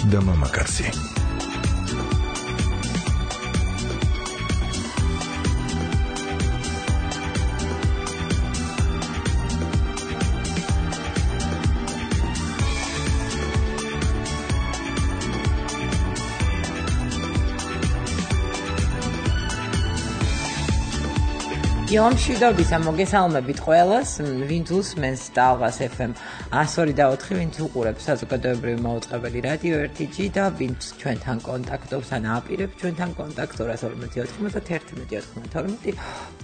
და მამაკაცი. Iom მშვიდობისა მოგესალმებით ყველას, ვინც უსმენს Talvas FM 102.4, ვინც უყურებს საზოგადოებრივი მაუწყებელი რადიო 1G და ვინც ჩვენთან კონტაქტობს ან აპირებს ჩვენთან კონტაქტს 240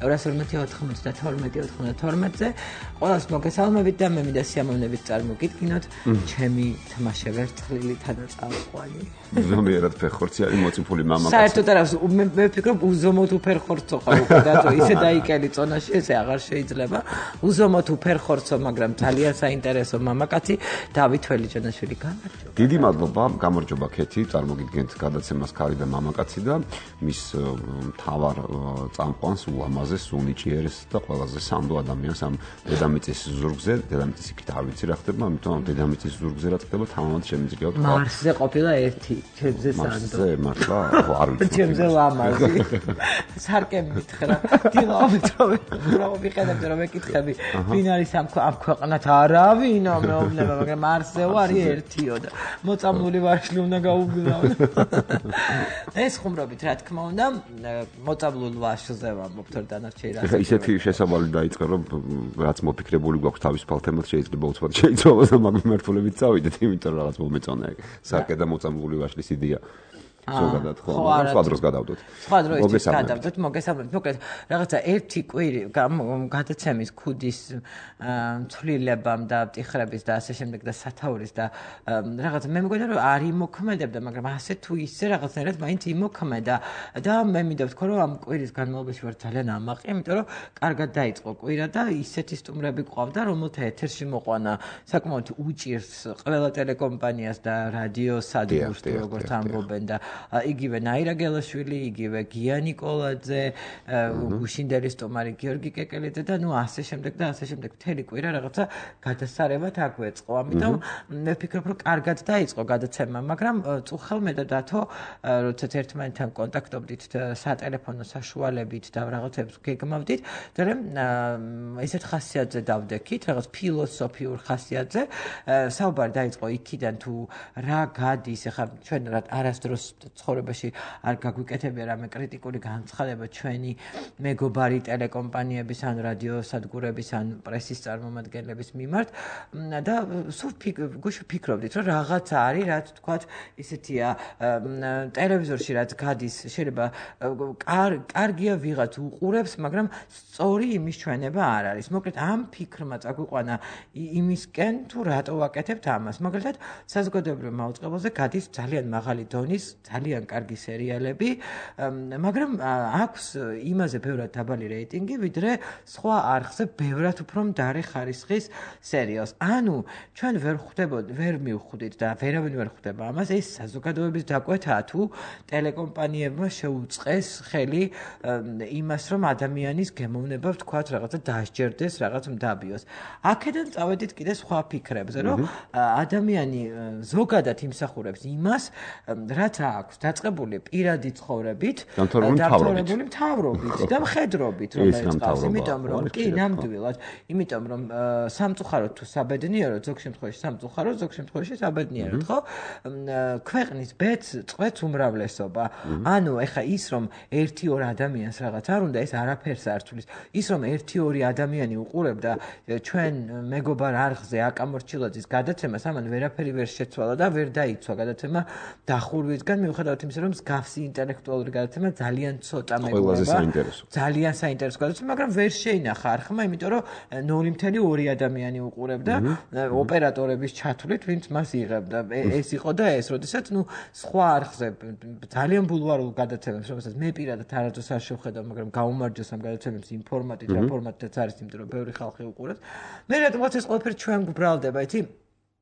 240 ყველას მოგესალმებით და მე მინდა სიამოვნებით წარმოგიდგინოთ ჩემი თამაში ვერცხლილი თანაწამყვანი. ზომიერად ფეხხორცი არის მოწიფული მამაკაცი. საერთოდ არა, მე ვფიქრობ უზომოდ უფერხორცო ხარ უკვე და ისე დაიკელი წონაში ესე აღარ შეიძლება. უზომოდ უფერხორცო, მაგრამ ძალიან საინტერესო მამაკაცი დავით ველიჯანაშვილი გამარჯობა. დიდი მადლობა, გამარჯობა ქეთი, წარმოგიდგენთ გადაცემას ქალი და მამაკაცი და მის მთავარ წამყვანს, ულამაზეს, უნიჭიერეს და ყველაზე სანდო ადამიანს ამ დედამიწის ზურგზე, დედამიწის იქით არ ვიცი რა ხდება, ამიტომ ამ დედამიწის ზურგზე რა ხდება, თამამად შემიძლია ვთქვა. მარსზე ყოფილა ერთი, ჩემზე სანდო. მარსზე მართლა, არ ვიცი. ჩემზე ლამაზი. სარკე მითხრა, დილავით რომ ვიყენებდი რომ ეკითხები, ვინ არის ამ ქვეყნად არავინო მეუბნება, მაგრამ მარსზე ვარ ერთიო და მოწამლული ვარშლი უნდა გაუგზავნო. ეს ხუმრობით რა თქმა უნდა, მოწამლულ ვარშლზე ვამბობთ რომ დანარჩენი რა. ეხლა ისეთი შესაბამი დაიწყე რომ რაც მოფიქრებული გვაქვს თავისუფალ თემად შეიძლება უცბად შეიცვალოს და მაგ მიმართულებით წავიდეთ, იმიტომ რომ რაღაც მომეწონა სარკე და მოწამლული ვარშლის იდეა. ზოგადად ხო, სხვა დროს გადავდოთ. სხვა დროს გადავდოთ, მოგესალმებით. მოკლედ, რაღაცა ერთი კვირი გადაცემის ქუდის ცვლილებამ და ტიხრების და ასე შემდეგ და სათაურის და რაღაცა მე მგონია რომ არ იმოქმედებდა, მაგრამ ასე თუ ისე რაღაცნაირად მაინც იმოქმედა და მე მინდა ვთქვა რომ ამ კვირის განმავლობაში ვარ ძალიან ამაყი, იმიტომ რომ კარგად დაიწყო კვირა და ისეთი სტუმრები ყავდა, რომელთა ეთერში მოყვანა საკმაოდ უჭირს ყველა ტელეკომპანიას და რადიო სადგურს, როგორც ამბობენ და იგივე ნაირა გელაშვილი, იგივე გია ნიკოლაძე, გუშინდელი სტუმარი გიორგი კეკელიძე და ნუ ასე შემდეგ და ასე შემდეგ მთელი კვირა რაღაცა გადასარევად აგვეწყო. ამიტომ მე ვფიქრობ, რომ კარგად დაიწყო გადაცემა, მაგრამ წუხელ მე და დათო, როდესაც ერთმანეთთან კონტაქტობდით სატელეფონო საშუალებით და რაღაცებს გეგმავდით, და ესეთ ხასიათზე დავდექით, რაღაც ფილოსოფიურ ხასიათზე. საუბარი დაიწყო იქიდან თუ რა გადის, ეხლა ჩვენ არასდროს ცხოვრებაში არ გაგვიკეთებია რამე კრიტიკული განცხადება ჩვენი მეგობარი ტელეკომპანიების ან რადიო სადგურების ან პრესის წარმომადგენლების მიმართ და სულ გუშინ ვფიქრობდით რომ რაღაც არის რაც თქვათ ისეთია ტელევიზორში რაც გადის შეიძლება კარგია ვიღაც უყურებს მაგრამ სწორი იმის ჩვენება არ არის. მოკლედ ამ ფიქრმა წაგვიყვანა იმისკენ თუ რატო ვაკეთებთ ამას. მოკლედ საზოგადოებრივ მაუწყებელზე გადის ძალიან მაღალი დონის ძალიან კარგი სერიალები, მაგრამ აქვს იმაზე ბევრად დაბალი რეიტინგი, ვიდრე სხვა არხზე ბევრად უფრო მდარე ხარისხის სერიალს. ანუ ჩვენ ვერ მივხვდით და ვერავინ ვერ ხვდება ამას, ეს საზოგადოების დაკვეთაა თუ ტელეკომპანიებმა შეუწყეს ხელი იმას, რომ ადამიანის გემოვნება ვთქვათ რაღაცა დასჯერდეს, რაღაც მდაბიოს. აქედან წავედით კიდე სხვა ფიქრებზე, რომ ადამიანი ზოგადად იმსახურებს იმას, რაც აქვს დაწყებული პირადი ცხოვრებით, დამთავრებული მთავრობით და მხედრობით, რომელიც ყავს. იმიტომ რომ კი ნამდვილად, იმიტომ რომ სამწუხაროდ თუ საბედნიეროდ, ზოგ შემთხვევაში სამწუხაროდ, ზოგ შემთხვევაში საბედნიეროდ, ხო? ქვეყნის წვეთს უმრავლესობა. ანუ ეხა ის რომ 1-2 ადამიანს რაღაც არ უნდა, ეს არაფერს არ თulis. ის რომ 1-2 ადამიანი უყურებდა ჩვენ მეგობარ არხზე აკამორჩილაძის გადაცემას, ამან ვერაფერი ვერ შეცვალა და ვერ დაიცვა გადაცემა დახურვისგან მიუხედავად იმისა, რომ მსგავსი ინტელექტუალური გადაცემა ძალიან ცოტა მეგობრებია. ძალიან საინტერესო გადაცემა, მაგრამ ვერ შეინახა არხმა, იმიტომ რომ 0.2 ადამიანი უყურებდა ოპერატორების ჩათვლით, ვინც მას იღებდა. ეს იყო და ეს, როდესაც სხვა არხზე ძალიან ბულვარულ გადაცემებს, რომელსაც მე პირადად არასდროს არ შევხედავ, მაგრამ გაუმარჯოს ამ გადაცემებს იმ ფორმატით, რა ფორმატითაც არის, იმიტომ რომ ბევრი ხალხი უყურებს. მე რატომაც ეს ყველაფერი ჩვენ გვბრალდება, იცი?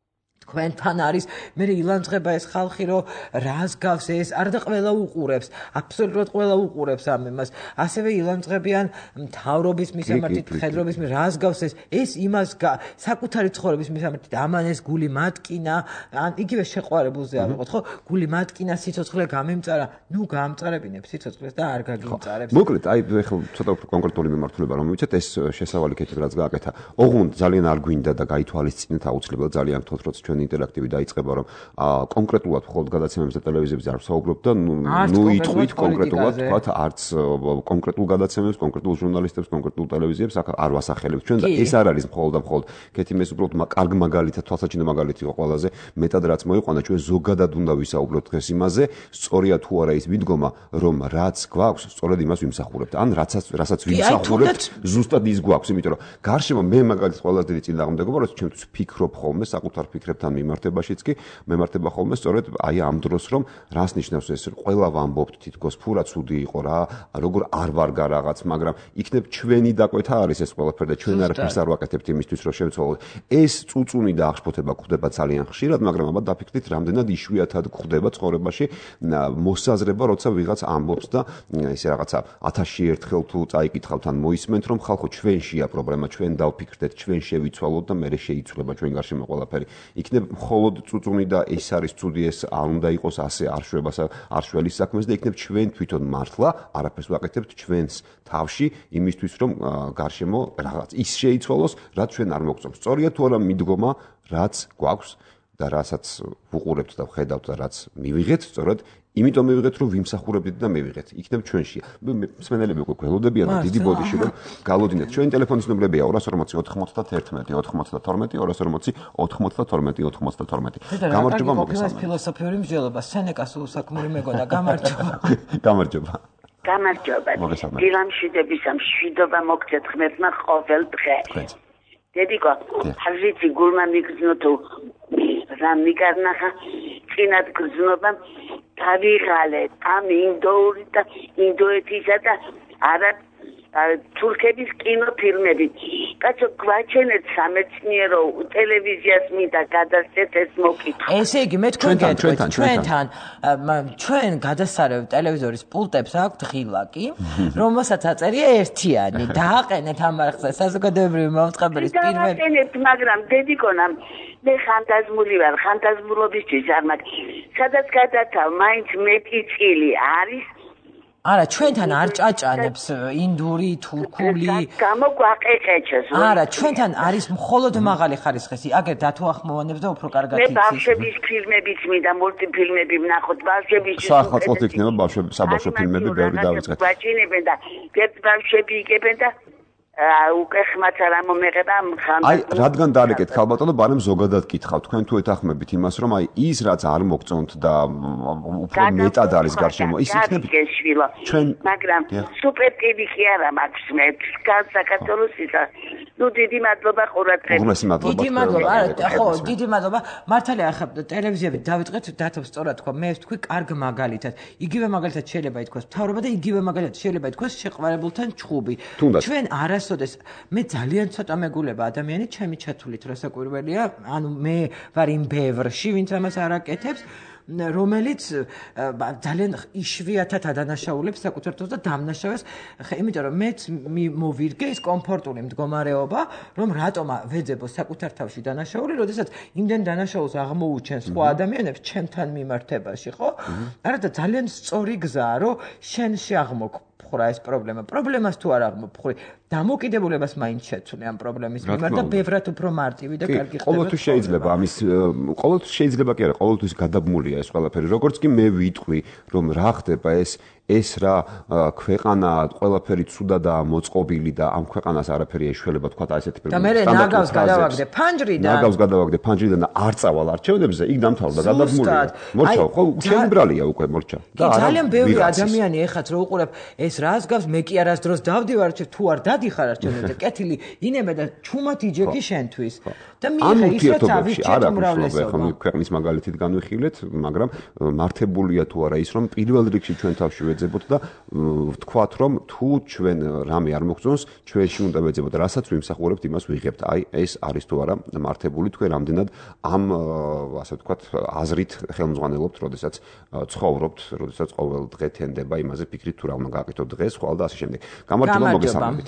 თქვენთან არის მე ილანძღება ეს ხალხი რომ რას გავს ეს არდა ყველა უყურებს აბსოლუტურად ყველა უყურებს ამ იმას ასევე ილანძღებიან მთავრობის მისამართით ხედრობის რას გავს ეს იმას საკუთარი ცხოვრების მისამართით ამან ეს გული მატკინა ან იგივე შეყვარებულზე ავიღოთ ხო გული მატკინა სიცოცხლე გამემწარა ნუ გაამწარებინებ სიცოცხლეს და არ გაგიმწარებს მოკლედ აი ეხლა ცოტა უფრო კონკრეტული მიმართულება რომ მივიცეთ ეს შესავალი კეთილ რაც გააკეთა ოღონდ ძალიან არ გვინდა და გაითვალისწინეთ აუცილებლად ძალიან თოთ როცა ჩვენი ინტერაქტივი დაიწყება რომ კონკრეტულად მხოლოდ გადაცემებზე და ტელევიზიებზე არ ვსაუბრობთ და ნუ იტყვით კონკრეტულად თქვათ არც კონკრეტულ გადაცემებს კონკრეტულ ჟურნალისტებს კონკრეტულ ტელევიზიებს არ ვასახელებთ ჩვენ და ეს არ არის მხოლოდ და მხოლოდ კეთიმეს უბრალოდ კარგ მაგალითად თვალსაჩინო მაგალითი იყო ყველაზე მეტად რაც მოიყვანა ჩვენ ზოგადად უნდა ვისაუბროთ დღეს იმაზე სწორია თუ არა ის მიდგომა რომ რაც გვაქვს სწორედ იმას ვიმსახურებთ ან რასაც ვიმსახურებთ ზუსტად ის გვაქვს იმიტომ რომ გარშემო მე მაგალითად ყველაზე დიდი წინააღმდეგობა რომ ჩემთვის ვფიქრობ ხოლმე საკუთარ ფიქრებთან მიმართებაშიც კი მემართება ხოლმე სწორედ აი ამ დროს რომ რას ნიშნავს ეს ყველა ვამბობთ თითქოს ფურა ცუდი იყო რა როგორ არ ვარგა რაღაც მაგრამ იქნებ ჩვენი დაკვეთა არის ეს ყველაფერი და ჩვენ არაფერს არ ვაკეთებთ იმისთვის რომ შევცვალოთ ეს წუწუნი და აღშფოთება გვხდება ძალიან ხშირად მაგრამ აბა დაფიქრდით რამდენად იშვიათად გვხდება ცხოვრებაში მოსაზრება როცა ვიღაც ამბობს და ესე რაღაცა 1000-ში ერთხელ თუ წაიკითხავთ ან მოისმენთ რომ ხალხო ჩვენშია პრობლემა ჩვენ დავფიქრდეთ ჩვენ შევიცვალოთ და მე შეიცვლება ჩვენ გარშემო ყველაფერი იქნებ მხოლოდ წუწუნი და ეს არის ცუდი ეს არ უნდა იყოს ასე არ შველის საქმეს და იქნებ ჩვენ თვითონ მართლა არაფერს ვაკეთებთ ჩვენს თავში იმისთვის რომ გარშემო რაღაც ის შეიცვალოს რაც ჩვენ არ მოგწონს სწორია თუ არა მიდგომა რაც გვაქვს და რასაც ვუყურებთ და ვხედავთ და რაც მივიღეთ სწორად იმიტომ მივიღეთ რომ ვიმსახურებდით და მივიღეთ იქნებ ჩვენში მსმენელები უკვე გველოდებიან და დიდი ბოდიში რომ გალოდინეთ ჩვენი ტელეფონის ნომრებია 240 91 92 240 92 92 გამარჯობა მოგესალმებით ფილოსოფიური მსჯელობა სენეკას უსაქმური მეგონა გამარჯობა გამარჯობა დილამშვიდების ამ შვიდობა მოგცეთ ღმერთმა ყოველ დღე დედიკო ხაზიცი გულმა მიგზნო თუ რა მიგარნახა წინათ გზნობა დავიღალეთ ამ ინდოური და ინდოეთისა და არა თურქების კინოფილმები. კაცო გვაჩენეთ სამეცნიერო ტელევიზიას მინდა გადასცეთ ეს მოკითხვა. ესე იგი მე თქვენ გეტყვით ჩვენ გადასარევ ტელევიზორის პულტებს აქვთ ღილაკი, რომელსაც აწერია ერთიანი. დააყენეთ ამ არხზე საზოგადოებრივი მომწყობელის პირველი. დააყენეთ, მაგრამ დედიკონამ მე ხანტაზმული ვარ, ხანტაზმულობისთვის არ მაგ. სადაც გადათავ, მაინც მეტი წილი არის. არა, ჩვენთან არ ჭაჭანებს ინდური, თურქული. გამოგვაყეყეჩეს. არა, ჩვენთან არის მხოლოდ მაღალი ხარისხის. აგერ დათო ახმოვანებს და უფრო კარგად იცის. მე ბავშვების ფილმებიც მინდა, მულტიფილმები ვნახოთ, ბავშვების. საახალწლოდ იქნება საბავშვო ფილმები, ბევრი დავიწყეთ. გვაჩინებენ და ერთ ბავშვები იგებენ და უკვე ხმაც არ მომეღება ხან. აი, რადგან დარეკეთ ხალბატონო, ბარემ ზოგადად კითხავ, თქვენ თუ ეთახმებით იმას, რომ აი ის რაც არ მოგწონთ და უფრო მეტად არის გარშემო, ის იქნებ ჩვენ, მაგრამ სუპერ ტივი კი არა მაქვს მე, საქართველოსისა. ნუ დიდი მადლობა ყურადღებისთვის. დიდი მადლობა, ხო, დიდი მადლობა. მართალია ახლა ტელევიზიებით დავიწყეთ, დათო სწორად თქვა, მე ვთქვი კარგ მაგალითად. იგივე მაგალითად შეიძლება ითქვას მთავრობა და იგივე მაგალითად შეიძლება ითქვას შეყვარებულთან ჩხუბი. ჩვენ არასოდეს მე ძალიან ცოტა მეგულება ადამიანი ჩემი ჩათვლით რასაკვირველია, ანუ მე ვარ იმ ბევრში, ვინც ამას არ აკეთებს. რომელიც ძალიან იშვიათად ადანაშაულებს საკუთარ თავს და დამნაშავეს, იმიტომ რომ მეც მოვირგე ის კომფორტული მდგომარეობა, რომ რატომ ვეძებო საკუთარ თავში დანაშაული, როდესაც იმდენ დანაშაულს აღმოუჩენ სხვა ადამიანებს ჩემთან მიმართებაში, ხო? არა და ძალიან სწორი გზაა, რომ შენში აღმოფხვრა ეს პრობლემა. პრობლემას თუ არ აღმოფხვრი, დამოკიდებულებას მაინც შეცვლი ამ პრობლემის მიმართ და ბევრად უფრო მარტივი და კარგი ხდება. ყოველთვის შეიძლება ამის ყოველთვის შეიძლება კი არა, ყოველთვის გადაბმულია ეს ყველაფერი. როგორც კი მე ვიტყვი, რომ რა ხდება ეს რა ქვეყანა ყველაფერი ცუდადაა მოწყობილი და ამ ქვეყანას არაფერი ეშველება, თქვა და ესეთი და მე ნაგავს გადავაგდე ფანჯრიდან და არ წავალ არჩევნებზე, იქ დამთავრდა გადაბმულია. მორჩა, ხო, შეუბრალია უკვე მორჩა. და ძალიან ბევრი ადამიანი ეხაც რო უყურებ, ეს რას გავს, მე კი არასდროს დავდივარ, თუ არ დიხარ არჩევნებზე, კეთილი ინება და ჩუმად იჯექი შენთვის. და მიიღე ის რაც ავიჭეთ უმრავლესობა. ხო, ქვეყნის მაგალითით განვიხილეთ, მაგრამ მართებულია თუ არა ის, რომ პირველ რიგში ჩვენ თავში ვეძებოთ და ვთქვათ, რომ თუ ჩვენ რამე არ მოგწონს, ჩვენში უნდა ვეძებოთ, რასაც ვიმსახურებთ, იმას ვიღებთ. აი, ეს არის თუ არა მართებული, თქვენ რამდენად ამ ასე ვთქვათ, აზრით ხელმძღვანელობთ, როდესაც ცხოვრობთ, როდესაც ყოველ დღე თენდება იმაზე ფიქრით, თუ რა უნდა გააკეთოთ დღეს, ხვალ და ასე შემდეგ. გამარჯობა, მოგესალმებით.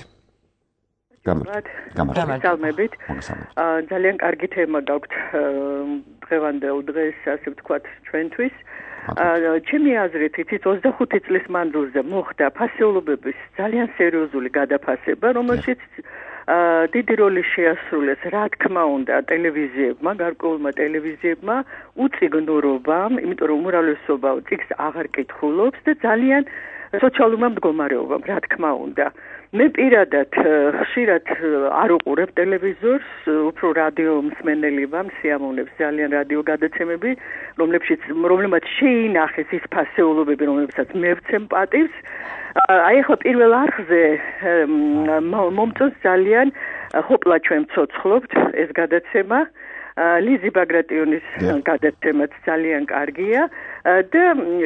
გამარჯობებით. ძალიან კარგი თემა გაქვთ დღევანდელ დღეს, ასე ვთქვათ, ჩვენთვის. ჩემი აზრით, იცით, 25 წლის მანძილზე მოხდა ფასეულობების ძალიან სერიოზული გადაფასება, რომელშიც დიდი როლი შეასრულეს, რა თქმა უნდა, ტელევიზიებმა, გარკვეულმა ტელევიზიებმა უწიგნურობამ, იმიტომ რომ უმრავლესობა წიგნს აღარ კითხულობს და ძალიან სოციალურმა მდგომარეობამ, რა თქმა უნდა. მე პირადად ხშირად არ უყურებ ტელევიზორს, უფრო რადიო მსმენელი ვარ, სიამოვნებს ძალიან რადიო გადაცემები, რომლებმაც შეინახეს ის ფასეულობები, რომლებსაც მე ვცემ პატივს. აი ახლა პირველ არხზე მომწონს ძალიან ჰოპლა ჩვენ ცოცხლობთ ეს გადაცემა. ლიზი ბაგრატიონის გადაცემაც ძალიან კარგია და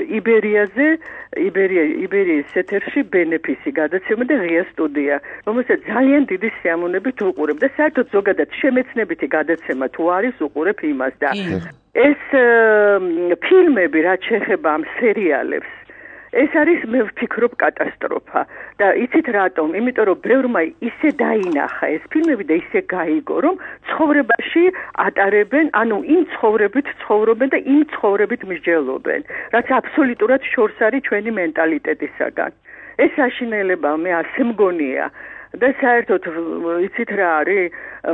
იბერიის ეთერში ბენეფისი გადაცემა და ღია სტუდია, რომელსაც ძალიან დიდი სიამოვნებით უყურებ და საერთოდ ზოგადად შემეცნებითი გადაცემა თუ არის უყურებ იმას და ეს ფილმები რაც შეეხება ამ სერიალებს ეს არის მე ვფიქრობ კატასტროფა და იცით რატომ? იმიტომ რომ ბევრმა ისე დაინახა ეს ფილმები და ისე გაიგო რომ ცხოვრებაში ატარებენ, ანუ იმ ცხოვრებით ცხოვრობენ და იმ ცხოვრებით მსჯელობენ, რაც აბსოლუტურად შორს არის ჩვენი მენტალიტეტისაგან. ეს საშინელება მე ასე მგონია და საერთოდ იცით რა არის?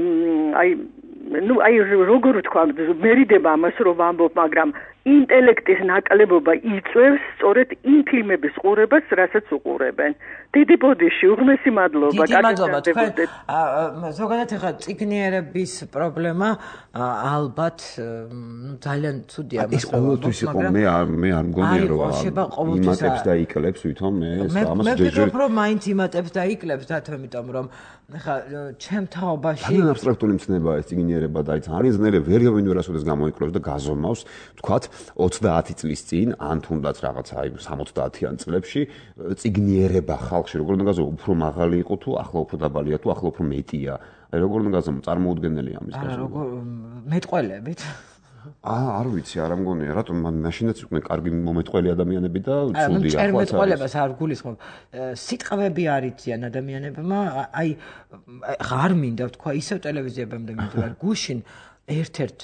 აი როგორ ვთქვა, მერიდება ამას რომ ვამბობ, მაგრამ ინტელექტის ნაკლებობა იწვევს სწორედ იმ ფილმების ყურებას, რასაც უყურებენ. დიდი ბოდიში, უღმესი მადლობა. დიდი მადლობა თქვენ. ზოგადად ახლა წიგნიერების პრობლემა ალბათ ძალიან ცუდია ამას. ეს ყოველთვის იყო, მე არ მგონია რომ იმატებს და იკლებს ვითომ ეს ამას ჯეჯერ. მე ვფიქრობ რომ მაინც იმატებს და იკლებს დათო, იმიტომ რომ ახლა ჩემ თაობაში ძალიან აბსტრაქტული მცნებაა ეს წიგნიერება და ის არის ძნელი ვერავინ ვერასოდეს გამოიკლებს და გაზომავს, თქვათ 30 წლის წინ, ან თუნდაც რაღაცა აი 70-იან წლებში წიგნიერება ხალხში როგორ უნდა გაზომო, უფრო მაღალი იყო თუ ახლა უფრო დაბალია თუ ახლა უფრო მეტია. აი როგორ უნდა გაზომო, წარმოუდგენელია ამის გაზომა. არა, როგორ მეტყველებით. არ ვიცი, არ ამგონია, რატომ მაშინაც იყვნენ კარგი მომეტყველი ადამიანები და ცუდი ახლა. არა, მეტყველებას არ გულისხმობ. სიტყვები არ იციან ადამიანებმა, აი არ მინდა ვთქვა ისევ ტელევიზიებამდე მიდივარ, გუშინ ერთ-ერთ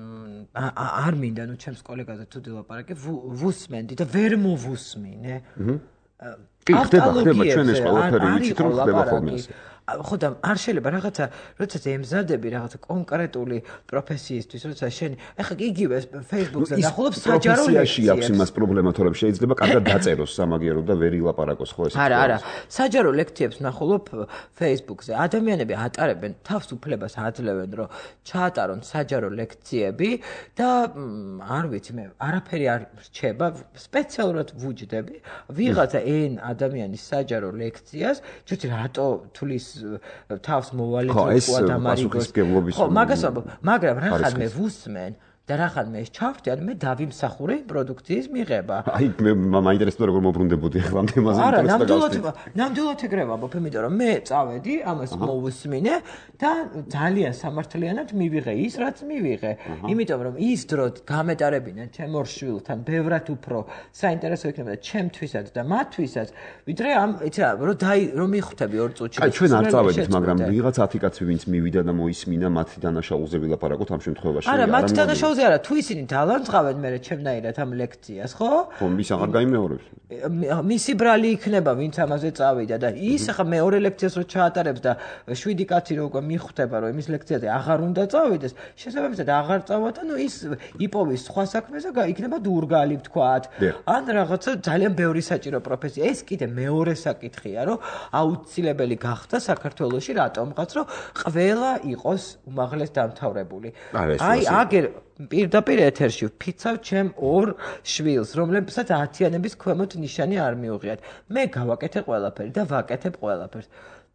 არ მინდა, ნუ ჩემს კოლეგაზე თუ დილაპარაკე, ვუსმენდი და ვერ მოვუსმინე. კი, ხდება ჩვენ ეს ყველაფერი ვიცით რომ ხდება ხოლმე ასე. ხო და არ შეიძლება რაღაცა, როდესაც ემზადები რაღაცა კონკრეტული პროფესიისთვის, როდესაც შენ ეხლა იგივე Facebook-ზე ნახულობ საჯარო ლექციებს. აქვს იმას პრობლემა, თორემ შეიძლება კარგად დაწეროს სამაგიეროდ და ვერ ილაპარაკოს ხო ეს. არა, საჯარო ლექციებს ნახულობ Facebook-ზე. ადამიანები ატარებენ თავს უფლებას აძლევენ, რომ ჩაატარონ საჯარო ლექციები და არ ვიცი მე, არაფერი არ რჩება, სპეციალურად ვუჯდები ვიღაცა ან ადამიანის საჯარო ლექციას, ჯერ რატო თulis თავს მოვალეთ რო ამარიგოს. ხო, მაგას ვამბობ, მაგრამ რახან მე ვუსმენ და რახან მე ჩავხვდი, ან მე დავიმსახურე პროდუქციის მიღება. აი მე მაინტერესებდა როგორ მოbrunდებოდი ახლა ამ თემაზე ნამდვილად ეგრე ვამბობ, იმიტომ რომ მე წავედი, ამას მოვუსმინე და ძალიან სამართლიანად მივიღე ის, რაც მივიღე. იმიტომ რომ ის დრო გამეტარებინა ჩემ ორ შვილთან ბევრად უფრო საინტერესო იქნება ჩემთვისაც და მათთვისაც, ვიდრე ამ იცი რა, რომ მიხვდები 2 წუთში. აი ჩვენ არ წავედით, მაგრამ ვიღაც 10 კაცი ვინც მივიდა და მოისმინა მათი დანაშაულზე ვილაპარაკოთ ამ შემთხვევაში. არა, მათი დანაშაულზე არა, თუ ისინი დალანძღავენ მე ჩემნაირად ამ ლექციას, ხო? ხო, მის აღარ გაიმეორებს. მისი ბრალი იქნება, ვინც ამაზე წავიდა და ის ახლა მეორე ლექციას რო ჩაატარებს და 7 კაცი რო უკვე მიხვდება, რომ იმის ლექციაზე აღარ უნდა წავიდეს, შესაბამისად აღარ წავა და ნუ ის იპოვის სხვა საქმეზე და იქნება დურგალი ვთქვათ. ან რაღაცა ძალიან ბევრი საჭირო პროფესია. ეს კიდე მეორე საკითხია, რომ აუცილებელი გახდა საქართველოში რატომღაც, რომ ყველა იყოს უმაღლეს დამთავრებული. აი აგერ პირდაპირ ეთერში ვფიცავ ჩემ 2 შვილს, რომლებსაც 10-იანების ქვემოთ ნიშანი არ მიუღიათ. მე გავაკეთე ყველაფერი და ვაკეთებ ყველაფერს.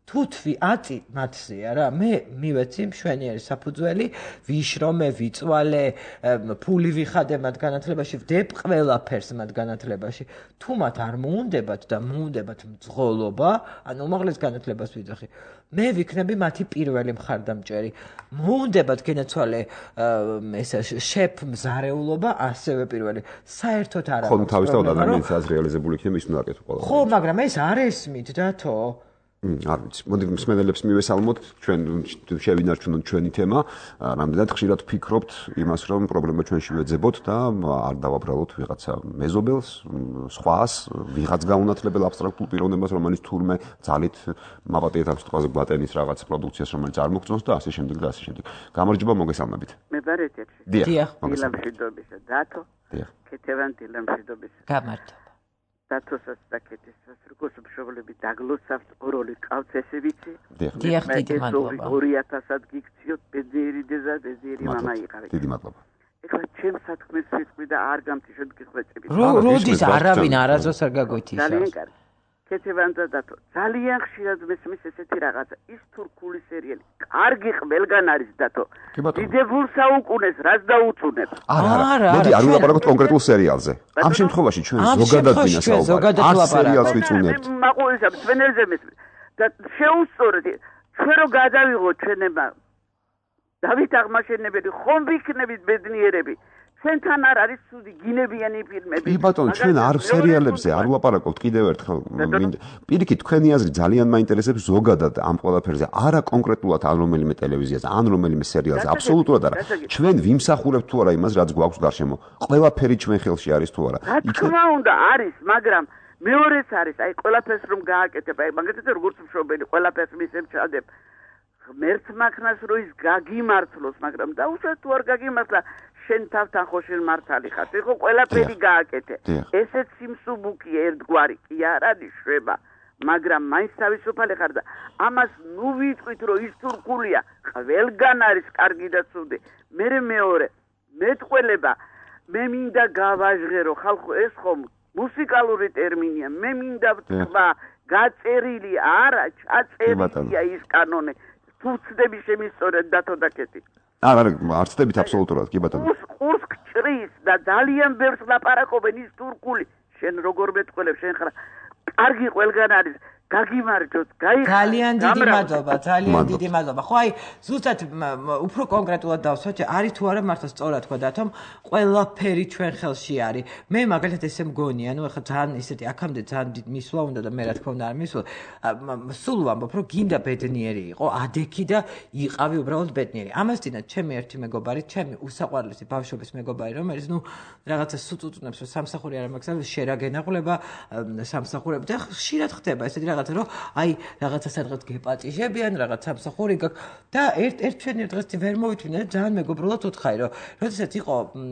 თუთვი აწი მათზეა რა მე მივეცი მშვენიერი საფუძველი ვიშრომე ვიწვალე ფული ვიხადე მათ განათლებაში ვდებ ყველაფერს მათ განათლებაში თუ მათ არ მოუნდებათ და მოუნდებათ მძღოლობა ანუ უმაღლეს განათლებას ვიძახი მე ვიქნები მათი პირველი მხარდამჭერი მოუნდებათ გენაცვალე ესა შეფ მზარეულობა ასევე პირველი საერთოდ არა ხომ თავისთავად ადამიანის აზრიალიზებული იქნება ის უნდა აკეთო ყველა ხო მაგრამ ეს არ ესმით დათო არ ვიცი. მოდი მსმენელებს მივესალმოთ, ჩვენ შევინარჩუნოთ ჩვენი თემა. რამდენად ხშირად ვფიქრობთ იმას, რომ პრობლემა ჩვენში ვეძებოთ და არ დავაბრალოთ ვიღაცა მეზობელს, სხვას, ვიღაც გაუნათლებელ აბსტრაქტულ პიროვნებას, რომელიც თურმე ძალით მაპატიეთ ამ სიტყვაზე ბატენის რაღაც პროდუქციას, რომელიც არ მოგწონს და ასე შემდეგ და ასე შემდეგ. გამარჯობა, მოგესალმებით. მე ბარეთებში. დიახ. დილამშვიდობისა, დათო. დიახ. ქეთევან დილამშვიდობისა. გამარჯობა. დათოსაც და ქეთესას როგორც მშობლები დაგლოცავთ ოროლი ყავს ესე ვიცი. დიახ, დიდი მადლობა. 2000-ად გიქციოთ ბედნიერი დედა, ბედნიერი მამა იყავით. დიდი მადლობა. ეხლა ჩემ საქმეს ვიწყდი და არ გამთიშოთ გიხვეწები. როდის არავინ არაზოს არ გაგვითიშავს. ძალიან კარგი. ქეთევან და დათო ძალიან ხშირად მესმის ესეთი რაღაცა ის თურქული სერიალი კარგი ყველგან არის დათო დიდებულ საუკუნეს რაც დაუწუნებ არა მოდი არ ვილაპარაკოთ კონკრეტულ სერიალზე ამ შემთხვევაში ჩვენ ზოგადად ვინასაუბრობთ არ სერიალს ვიწუნებთ მაყურებელს სვენელზე მესმის და შეუსწორეთ ჩვენ რო გადავიღოთ ჩვენება დავით აღმაშენებელი ხომ ვიქნებით ბედნიერები ჩვენთან არ არის ცუდი გინებიანი ფილმები. კი ბატონო, ჩვენ არ სერიალებზე არ ვლაპარაკობთ კიდევ ერთხელ. პირიქით, თქვენი აზრი ძალიან მაინტერესებს ზოგადად ამ ყველაფერზე. არა კონკრეტულად ან რომელიმე ტელევიზიაზე, ან რომელიმე სერიალზე, აბსოლუტურად არა. ჩვენ ვიმსახურებთ თუ არა იმას, რაც გვაქვს გარშემო. ყველაფერი ჩვენ ხელში არის თუ არა. რა თქმა უნდა არის, მაგრამ მეორეც არის, აი ყველაფერს რომ გააკეთებ, აი მაგათაც როგორც მშობელი ყველაფერს მისებ ჩადებ. ღმერთს მაქნას რო ის გაგიმართლოს, მაგრამ დაუშვათ თუ არ გაგიმართლა შენ თავთან ხო შენ მართალი ხარ. ეხო ყველაფერი გააკეთე. ესეც სიმსუბუქია ერთგვარი კი არ არის შვება, მაგრამ მაინც თავისუფალი ხარ და ამას ნუ ვიტყვით რომ ის თურქულია, ყველგან არის კარგი და ცუდი. მე მეორე, მეტყველება, მე მინდა გავაჟღერო ხალხო ეს ხომ მუსიკალური ტერმინია. მე მინდა ვთქვა, გაწერილი არა, ჩაწერილია ის კანონი. თუ ვწდები შემისწორეთ დათო და ქეთი. არა, არ ვწდებით აბსოლუტურად, კი ბატონო. ყურს გჭრის და ძალიან ბევრს ლაპარაკობენ ის თურქული. შენ როგორ მეტყველებ, შენ ხარ კარგი ყველგან არის. გაგიმარჯოთ, გაიხარეთ. ძალიან დიდი მადლობა, ძალიან დიდი მადლობა. ხო, აი, ზუსტად უფრო კონკრეტულად დავსვათ, არის თუ არა მართლა სწორად თქვა დათომ, ყველაფერი ჩვენ ხელში არის. მე მაგალითად ესე მგონია, ну, ახლა ძალიან ისეთი აქამდე ძალიან მისვლა უნდა და მე რა თქმა უნდა არ მისვლა. სულ ვამბობ, რომ გინდა ბედნიერი იყო, ადექი და იყავი უბრალოდ ბედნიერი. ამასთანავე ჩემი ერთი მეგობარი, ჩემი უსაყვარლესი ბავშვობის მეგობარი, რომელიც, ну, რაღაცა სუწუწუნებს, რომ სამსახური არ მაქვს, შერაგენაღლება, სამსახურები და ხშირად ხდება ესეთი რაღაცა რომ აი რაღაცა სადღაც გეპატიჟებიან რაღაც სამსახური გაქვს და ერთ ჩვენი დღეს ვერ მოვიტვინე ძალიან მეგობრულად უთხარი რომ როდესაც იყო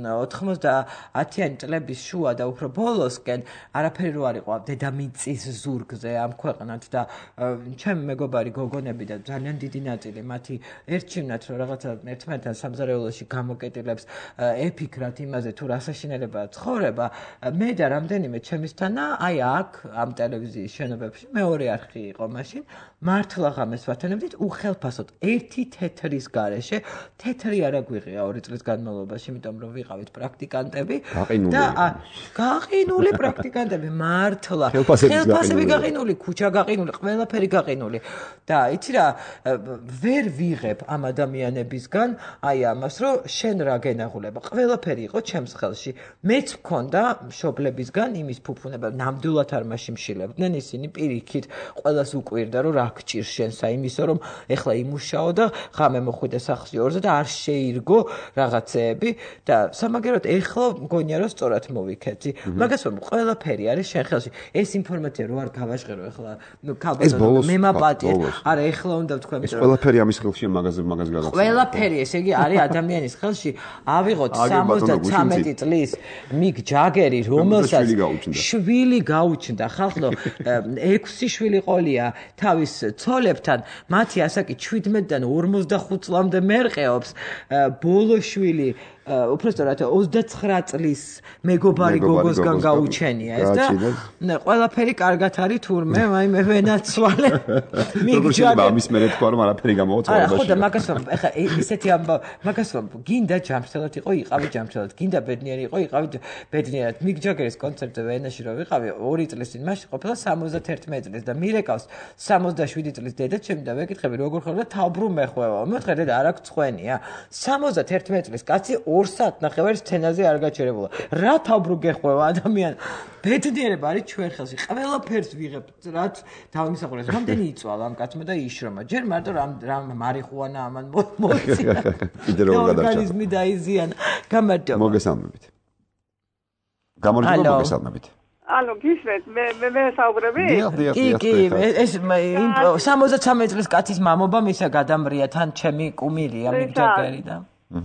90-იანი წლების შუა და უფრო ბოლოსკენ არაფერი რო არ იყო დედამიწის ზურგზე ამ ქვეყნად და ჩემი მეგობარი გოგონები და ძალიან დიდი ნაწილი მათი ერჩივნათ რომ რაღაცა ერთმანეთთან სამზარეულოში გამოკეტილებს ეფიქრათ იმაზე თუ რა საშინელებაა ცხოვრება მე და რამდენიმე ჩემისთანა აი აქ ამ ტელევიზიის შენობებში მეორე არხი იყო მაშინ მართლა ღამეს ვათანებდით უხელფასოდ ერთი თეთრის გარეშე თეთრი არ აგვიღია 2 წლის განმავლობაში იმიტომ რომ ვიყავით პრაქტიკანტები და გაყინული პრაქტიკანტები მართლა ხელფასები გაყინული ქუჩა გაყინული ყველაფერი გაყინული და იცი რა ვერ ვიღებ ამ ადამიანებისგან აი ამას რომ შენ რა გენაღულება ყველაფერი იყო ჩემს ხელში მეც მქონდა მშობლებისგან იმის ფუფუნება ნამდვილად არ მაშიმშილებდნენ ისინი პირიქით ყველას უკვირდა რომ რა გჭირს შენს აიმისო რომ ეხლა იმუშაო და ღამე მოხვიდე სახლში 2-ზე და არ შეირგო რაღაცეები და სამაგეროდ ეხლა მგონია რომ სწორად მოვიქეცი მაგას რომ ყველაფერი არის შენ ხელში ეს ინფორმაცია რო არ გავაჟღერო ეხლა ქალბატონო მე მაპატიე არა ეხლა უნდა ვთქვი ეს ყველაფერი ამის ხელშია მაგას გადაგაცემა ყველაფერი ესე იგი არის ადამიანის ხელში ავიღოთ 73 წლის მიგ ჯაგერი რომელსაც შვილი გაუჩნდა ხალხო 6 ქუჩიშვილი ყოლია თავის ცოლებთან, მათი ასაკი 17-დან 45 წლამდე მერყეობს, ბოლოშვილი უბრალოდ 29 წლის მეგობარი გოგოსგან გაუჩენია ეს და ყველაფერი კარგად არის თურმე, აი მე ვენაცვალე. მიგჯაგა ამის მე თქვა რომ არაფერი გამოვაცვალე. ხო და მაგას რომ ეხა ისეთი მაგას რომ გინდა ჯამრთელად იყო, იყავი ჯამრთელად, გინდა ბედნიერი იყო, იყავი ბედნიერად. მიგ ჯაგერის კონცერტზე ვენაში რომ ვიყავი 2 წლის წინ, მაშინ ყოფილა 71 წლის და მირეკავს 67 წლის დედა ჩემი და ვეკითხები როგორ ხარ და თავბრუ მეხვევა. მეთქე დედა არ აქვს ცხენია. 71 წლის კაცი 2 საათნახევარი სცენაზე არ გაჩერებულა. რა თავბრუ გეხვევა ადამიან? ბედნიერება არის ჩვენ ხელში. ყველაფერს ვიღებ, რაც დავიმსახურებს. რამდენი იწვალა ამ კაცმა და იშრომა. ჯერ მარტო რამ მარიხუანა ამან მოიწია. კიდე როგორ გადარჩა. ორგანიზმი დაიზიანა. გამარჯობა. მოგესალმებით. გამარჯობა, მოგესალმებით. ალო, გისმენთ, მე საუბრები? კი, ეს 73 წლის კაცის მამობა მისა გადამრია თან ჩემი კუმილია მიგჯაგერი და.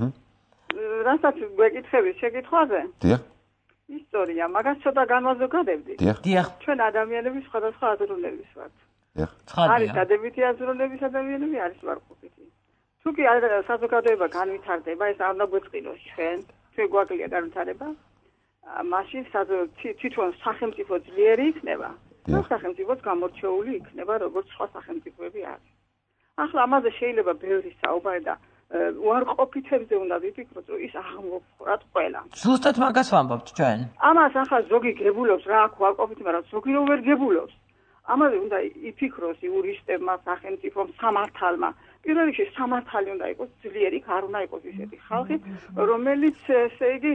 რასაც გვეკითხები შეკითხვაზე? დიახ. ისტორია, მაგას ცოტა განვაზოგადებდი. დიახ. ჩვენ ადამიანები სხვადასხვა აზროვნების ვართ. დიახ. არის დადებითი აზროვნების ადამიანები, არის ვარყოფითი. თუ კი საზოგადოება განვითარდება, ეს არ უნდა გვეწყინოს ჩვენ გვაკლია განვითარება. მაშინ თვითონ სახელმწიფო ძლიერი იქნება. და სახელმწიფოც გამორჩეული იქნება, როგორც სხვა სახელმწიფოები არის. ახლა ამაზე შეიძლება ბევრი საუბარი და უარყოფითებზე უნდა ვიფიქროთ, რომ ის აღმოფხვრათ ყველა. ზუსტად მაგას ვამბობთ ჩვენ. ამას ახლა ზოგი გებულობს, რა აქვს უარყოფითი, მაგრამ ზოგი რომ ვერ გებულობს. ამაზე უნდა იფიქროს იურისტებმა, სახელმწიფომ, სამართალმა. პირველ რიგში სამართალი უნდა იყოს ძლიერი, არ უნდა იყოს ისეთი ხალხი, რომელიც ესე იგი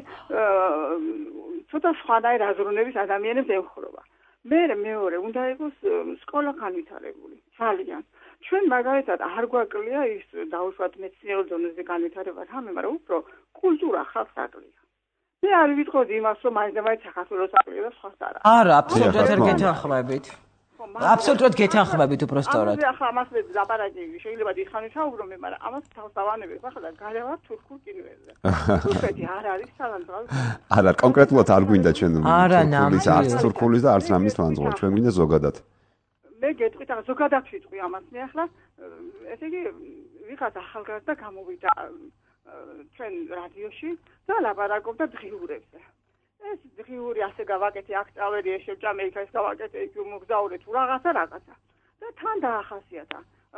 ცოტა სხვანაირ აზროვნების ადამიანებს ემხრობა. მეორე უნდა იყოს სკოლა განვითარებული, ძალიან. ჩვენ მაგალითად არ გვაკლია ის დაუშვათ მეცნიერულ დონეზე განვითარება რამე, მაგრამ უფრო კულტურა ხალხს აკლია. მე არ ვიტყოდი იმას, რომ მაინც საქართველოს აკლია და სხვას არა. არა, აბსოლუტურად არ გეთანხმებით. აბსოლუტურად გეთანხმებით უბრალოდ. ახლა ამას ლაპარაკი შეიძლება დიდხანი საუბრო მე, მაგრამ ამას თავს დავანებებ. ახლა გადავარ თურქულ კინოებზე. თურქეთი არ არის სალანძღავი. არა, კონკრეტულად არ გვინდა ჩვენ თურქულის, არც თურქულის და არც რამის ლანძღვა. ჩვენ გვინდა ზოგადად. მე გეტყვით, ზოგადად ვიტყვი ამას მე ახლა, ესე იგი ვიღაც ახალგაზრდა გამოვიდა ჩვენ რადიოში და ლაპარაკობდა დღიურებზე. ეს დღიური ასე გავაკეთე, აქ წავედი, ეს შევჭამე, იქ ეს გავაკეთე, იქ მოგზაურე თუ რაღაცა. და თან დაახასიათა,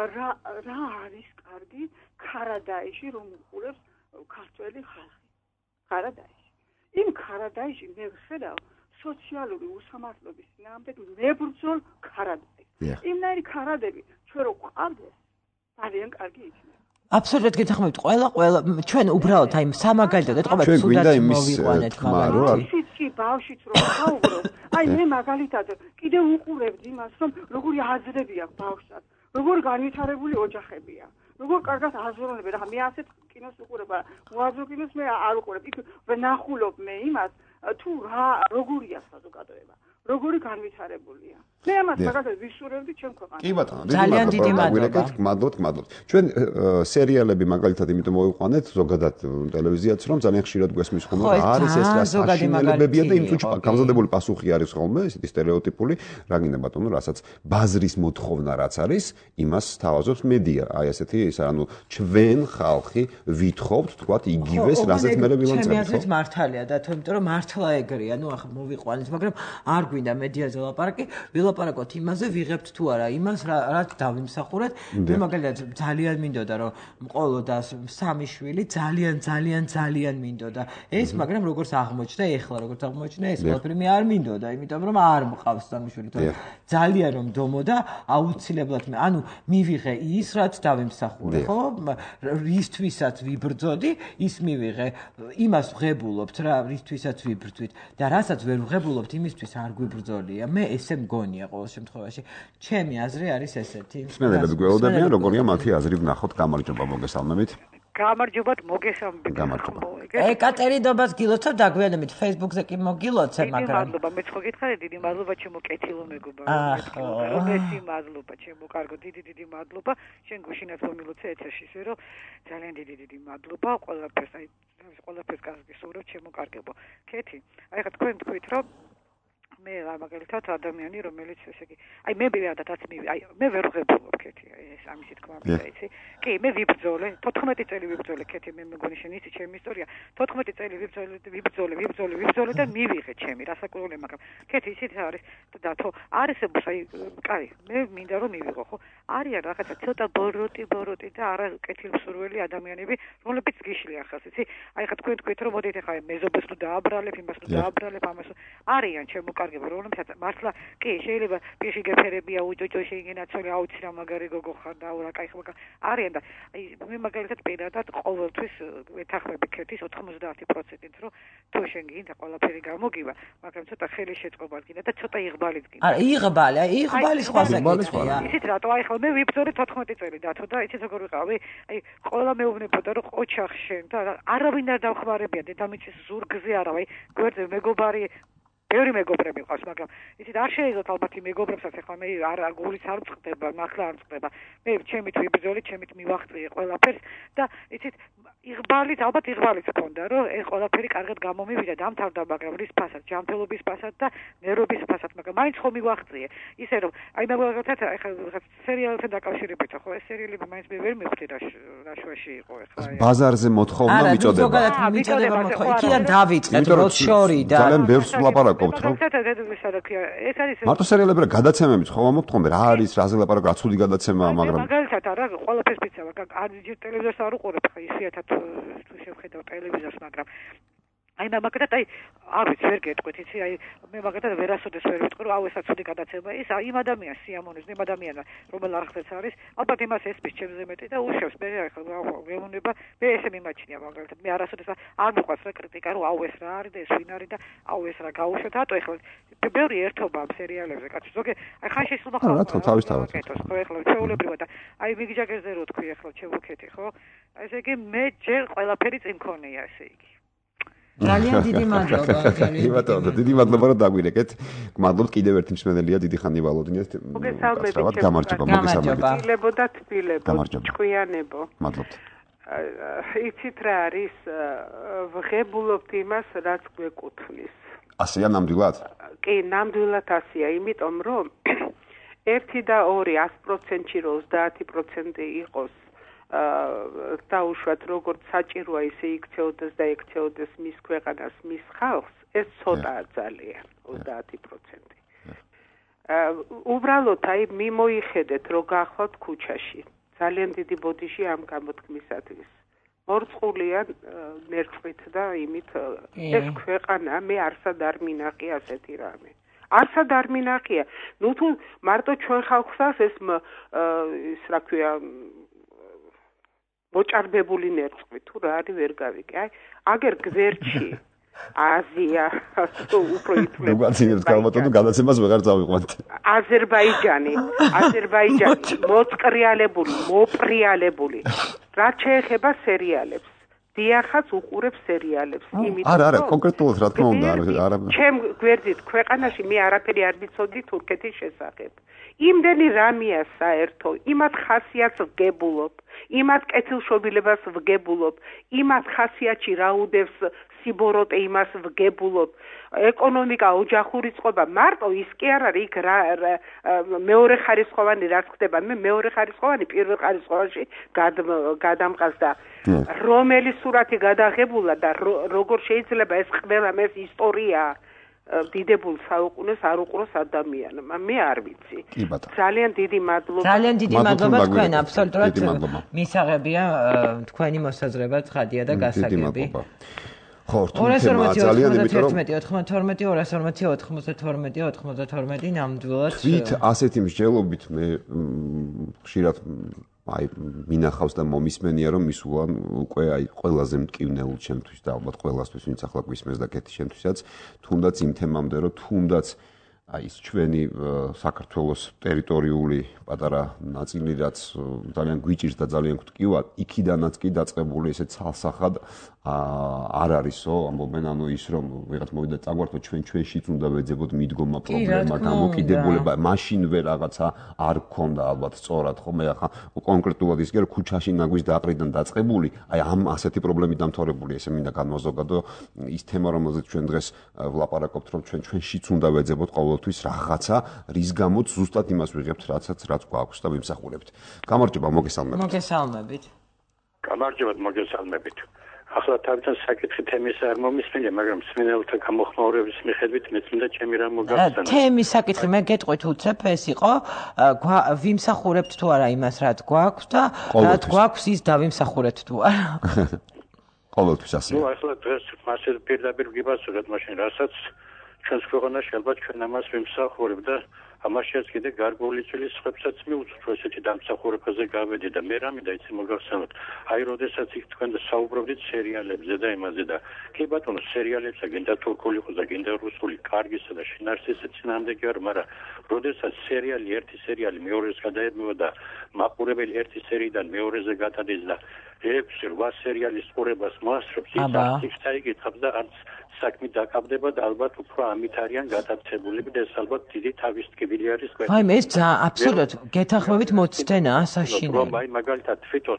რა არის კარგი ქარადაიში, რომ უყურებს ქართველი ხალხი. ქარადაიში. იმ ქარადაიში მე ვხედავ სოციალური უსამართლობის წინააღმდეგ მებრძოლ ქარადაის. იმნაირი ქარადები ჩვენ რო გვყავდეს, ძალიან კარგი იქნება. აბსოლუტურად გეთანხმებით, ყველა ჩვენ უბრალოდ აი სამაგალითოდ ეთყობა ცუდად მოვიყვანეთ მაგრამ კი ბავშვიც რომ საუბრობ, აი მე მაგალითად კიდე უყურებდი იმას, რომ როგორი აზრები აქვს ბავშვს, როგორ განვითარებული ოჯახებია, როგორ კარგად აზროვნები, რა მე ასეთ კინოს უყურება, უაზრო კინოს მე არ უყურებ, იქ ვნახულობ მე იმას, თუ რა როგორია საზოგადოება, როგორი განვითარებულია. მე ამას მაგალითად ვისურვებდი ჩვენ ქვეყანაში. კი ბატონო, ძალიან დიდი მადლობა. მადლობთ. ჩვენ სერიალები მაგალითად იმიტომ მოვიყვანეთ ზოგადად ტელევიზიაც რომ ძალიან ხშირად გვესმის ხოლმე არის ეს რა საშინელებებია და იმ წუთში გამზადებული პასუხი არის ხოლმე ესეთი სტერეოტიპული რა გინდა ბატონო რასაც ბაზრის მოთხოვნა რაც არის იმას თავაზობს მედია აი ესეთი ის ანუ ჩვენ ხალხი ვითხოვთ თქვათ იგივეს რასაც მე ვილანძები ჩემი აზრით მართალია და თუ იმიტომ რომ მართლა ეგრეა ნუ ახლა მოვიყვანეთ მაგრამ არ გვინდა მედიაზე ლაპარაკი ვილაპარაკოთ იმაზე ვიღებთ თუ არა იმას რაც დავიმსახურეთ მე მაგალითად ძალიან მინდოდა რომ მყოლოდა 3 შვილი ძალიან მინდოდა ეს მაგრამ როგორც აღმოჩნდა ეხლა როგორც აღმოჩნდა ეს ყველაფერი მე არ მინდოდა იმიტომ რომ არ მყავს 3 შვილი თორე ძალიან რომ დომოდა აუცილებლად მე ანუ მივიღე ის რაც დავიმსახურე ხო რისთვისაც ვიბრძოდი ის მივიღე იმას ვღებულობთ რა რისთვისაც ვიბრძვით და რასაც ვერ ვღებულობთ იმისთვის არ გვიბრძოლია მე ესე მგონია ყოველ შემთხვევაში ჩემი აზრი არის ესეთი მსმენელები გველოდებიან როგორია მათი აზრი ვნახოთ გამარჯობა მოგესალმებით გამარჯობათ მოგესალმებით ეკატერინობას გილოცავ დაგვიანებით Facebook-ზე კი მოგილოცებ მაგრამ მადლობა მე ხო გითხარი დიდი მადლობა ჩემო კეთილო მეგობარ მოგესალმებით მადლობა ჩემო კარგო დიდი მადლობა შენ გუშინაც მომილოცე ეთერში ისე რომ ძალიან დიდი მადლობა ყველაფერს გასაგებო ჩემო კარგებო კეთი აი ხა თქვენ თქვით რომ მე მაგალითად ადამიანი რომელიც ესე იგი აი მე პირადადაც მე ვერ ვღებულობ კეთი ეს ამისი თქმა მინდა იცი კი მე ვიბრძოლე 14 წელი ვიბრძოლე კეთი მე მეგონი შენ იცი ჩემი ისტორია 14 წელი ვიბრძოლე და მივიღე ჩემი რასაკვირველია მაგრამ კეთი ისიც არის და თო არისებს აი კაი მე მინდა რომ მივიღო ხო არიან რაღაცა ცოტა ბოროტი და არა კეთილსურველი ადამიანები რომლებიც გიშლიან ხალხს იცი აი ხა თქვენ თქვით რომ მოდით ხა მეზობეს თუ დააბრალებ იმას თუ დააბრალებ ამას არიან შემოკარგება რომლებსაც მართლა კი შეიძლება პირში გეფერებია უჯოჯო შეიგენაცოლი აუცი რა მაგარი გოგო ხარ და აურა კაი ხა არიან და აი მე მაგალითად პირადად ყოველთვის ვეთანხმები ქეთის 90%-ით რომ თუ შენ გინდა ყველაფერი გამოგივა მაგრამ ცოტა ხელი შეწყობა გინდა და ცოტა იღბალიც გინდა არა იღბალი სხვა საკითხია ისიც რატო აი ხა მე ვიბრძოლე 14 წელი დათო და იცით როგორ ვიყავი აი ყველა მეუბნებოდა რომ ოჩახ შენ და არავინ არ დავხმარებია დედამიწის ზურგზე არავი გვერდზე მეგობარი ბევრი მეგობრები ყავს მაგრამ იცით არ შეიძლება ალბათ იმ მეგობრებსაც ახლა მე არ გულიც არ მწყდება მართლა არ მწყდება მე ჩემით ვიბრძოლე ჩემით მივახტიე ყველაფერს და იცით იღბალიც ჰქონდა რომ ეს ყველაფერი კარგად გამომივიდა დამთავრდა მაგრამ რის ფასად ჯანმრთელობის ფასად და ნერვების ფასად მაგრამ მაინც ხომ მივახტიე ისე რომ აი მაგალითად ახლა რაღაც სერიალებთან დაკავშირებით ხო ეს სერიალები მაინც მე ვერ მივხვდი რა შუაში იყო ახლა ბაზარზე მოთხოვნა მიწოდება იქიდან დავიწყეთ როჩორი და ძალიან ბევრს ვლაპარაკობთ რომ ეს არის მარტო სერიალები რა გადაცემებით ხო მომთხოვე რა არის რაზე ლაპარაკ რა ცუდი გადაცემაა მაგრამ მაგალითად არა ყველაფერს ვიცავ არ ტელევიზორს არ უყურებ ხა ისიათად თუ შევხედავ ტელევიზორს მაგრამ აი მაგალითად აი არ ვიცი ვერ გეტყვით იცი აი მე მაგალითად ვერასოდეს ვერ ვიტყვი რომ აუ ესაც ცუდი გადაცემა ის იმ ადამიანს სიამონეს იმ ადამიანს რომელ არხზეც არის ალბათ იმას ესმის ჩემზე მეტი და უშვებს მე ახლა გეუბნება მე ესე მიმაჩნია მაგალითად მე არასოდეს არ მიყვარს რა კრიტიკა რომ აუ ეს რა არის და ეს ვინ არის და აუ ეს რა გაუშვეთ რატო ახლა ბევრი ერთობა ამ სერიალებზე კაცო ზოგი აი ხანში სულ ახლა რატო თავისთავად ხო ახლა ჩვეულებრივად აი მიგიჯაგერზე რო თქვი ახლა ჩემოქეთი ხო ესე იგი მე ჯერ ყველაფერი წინ მქონია ესე იგი ძალიან დიდი მადლობა. დიდი მადლობა რომ დაგვირეკეთ. გმადლობთ კიდევ ერთი მსმენელია დიდი ხანი ვალოდინიას. მოგესალმებით. გამარჯობა, მოგესალმებით. თბილებო და თბილებო. ჭკვიანებო. მადლობთ. იცით რა არის ვღებულობთ იმას რაც გვეკუთვნის. ასეა ნამდვილად? კი, ნამდვილად ასეა, იმიტომ რომ 1 და 2 100%-ში რომ 30% იყოს დაუშვათ როგორც საჭიროა ისე იქცეოდეს და ექცეოდეს მის ქვეყანას მის ხალხს ეს ცოტაა ძალიან 30%. უბრალოდ აი მიმოიხედეთ რომ გახვალთ ქუჩაში ძალიან დიდი ბოდიში ამ გამოთქმისათვის მორწყულია ნერწყვით და იმით ეს ქვეყანა მე არსად არ მინახი ასეთი რამე არსად არ მინახია ნუ თუ მარტო ჩვენ ხალხსაც ეს რა ქვია მოჭარბებული ნერწყვი თუ რა არის ვერ გავიგე აი აგერ გვერდში აზია უფრო ითვლება მოგაცინებთ გამოტონო გადაცემას ვეღარ წავიყვანთ აზერბაიჯანი მოპრიალებული რაც შეეხება სერიალებს დიახაც უყურებს სერიალებს იმიტომ არა კონკრეტულად რა თქმა უნდა არა ჩემ გვერდით ქვეყანაში მე არაფერი არ ვიცოდი თურქეთის შესახებ იმდენი რამეა საერთო იმათ ხასიათს ვგებულობ იმათ კეთილშობილებას ვგებულობ იმათ ხასიათში რა უდევს სიბოროტე იმას ვგებულობ ეკონომიკა ოჯახური წყობა მარტო ის კი არ არის იქ მეორე ხარისხოვანი რაც ხდება მე მეორე ხარისხოვანი პირველ ხარისხოვანში გადამყავს და რომელი სურათი გადაღებულა და როგორ შეიძლება ეს ყველა ეს ისტორია დიდებულ საუკუნეს არ უყუროს ადამიანმა მე არ ვიცი ძალიან დიდი მადლობა თქვენ აბსოლუტურად მისაღებია თქვენი მოსაზრება ცხადია და გასაგები ხო, ძალიან იმიტომ რომ 92 ნამდვილად თვით ასეთი მსჯელობით მე ხშირად აი მინახავს და მომისმენია რომ მისულან უკვე აი ყველაზე მტკივნეულ ჩემთვის და ალბათ ყველასთვის ვინც ახლა გვისმენს და კეთი ჩემთვისაც თუნდაც იმ თემამდე რომ თუნდაც აი ის ჩვენი საქართველოს ტერიტორიული პატარა ნაწილი რაც ძალიან გვიჭირს და ძალიან გვტკივა იქიდანაც კი დაწყებული ესე ცალსახად არ არისო, ამბობენ, ანუ ის რომ ვიღაც მოვიდა წაგვართო ჩვენშიც უნდა ვეძებოთ მიდგომა პრობლემა, დამოკიდებულება, მაშინ ვერ რაღაცა არ გქონდა ალბათ სწორად, ხო? მე ახლა კონკრეტულად ისე რომ ქუჩაში ნაგვის დაყრიდან დაწყებული, აი ამ ასეთი პრობლემით დამთავრებული, ესე მინდა განვაზოგადო ის თემა, რომელზეც ჩვენ დღეს ვლაპარაკობთ, რომ ჩვენშიც უნდა ვეძებოთ ყოველთვის რაღაცა, რის გამოც ზუსტად იმას ვიღებთ, რაც გვაქვს და ვიმსახურებთ. გამარჯობა, მოგესალმებით. მოგესალმებით. გამარჯობა, მოგესალმებით. ახლა თავიდან საკითხი თემის არ მომისმენია, მაგრამ მსმენელთა გამოხმაურების მიხედვით მეც მინდა ჩემი რამ მოგახსენო. თემის საკითხი მე გეტყვით უცებ ეს იყო, ვიმსახურებთ თუ არა იმას, რაც გვაქვს და რაც გვაქვს ის დავიმსახურებთ თუ არა. ყოველთვის ასე. ნუ ახლა დღეს მასე პირდაპირ გიბასურეთ მაშინ, რასაც ჩვენს ქვეყანაში ალბათ ჩვენ ამას ვიმსახურებ და ამაშიც კიდე გარკვეული წელი სხვებსაც მიუწვდ ესეთი დამსახურებაზე გავედი და მე რამე და იცი მოგახსენოთ აი როდესაც იქ თქვენ საუბრობდით სერიალებზე და იმაზე და კი ბატონო სერიალებსა გინდა თურქული ხო და გინდა რუსული კარგისა და შინაარსისა წინამდე კი არ მაგრამ როდესაც სერიალი ერთი სერიალი მეორეს გადაერმევა და მაყურებელი ერთი სერიიდან მეორეზე გადადის და 6-8 სერიალის ყურებას მოასწრებს ის არც წაიგითხავს და არც საქმე დაკავდება და ალბათ უფრო ამით არიან გატაცებულები და ეს ალბათ დიდი თავის ტკივილი არის ყველას. აი ეს აბსოლუტურად გეთანხმებით მოცდენაა საშინელი. რომ აი მაგალითად თვითონ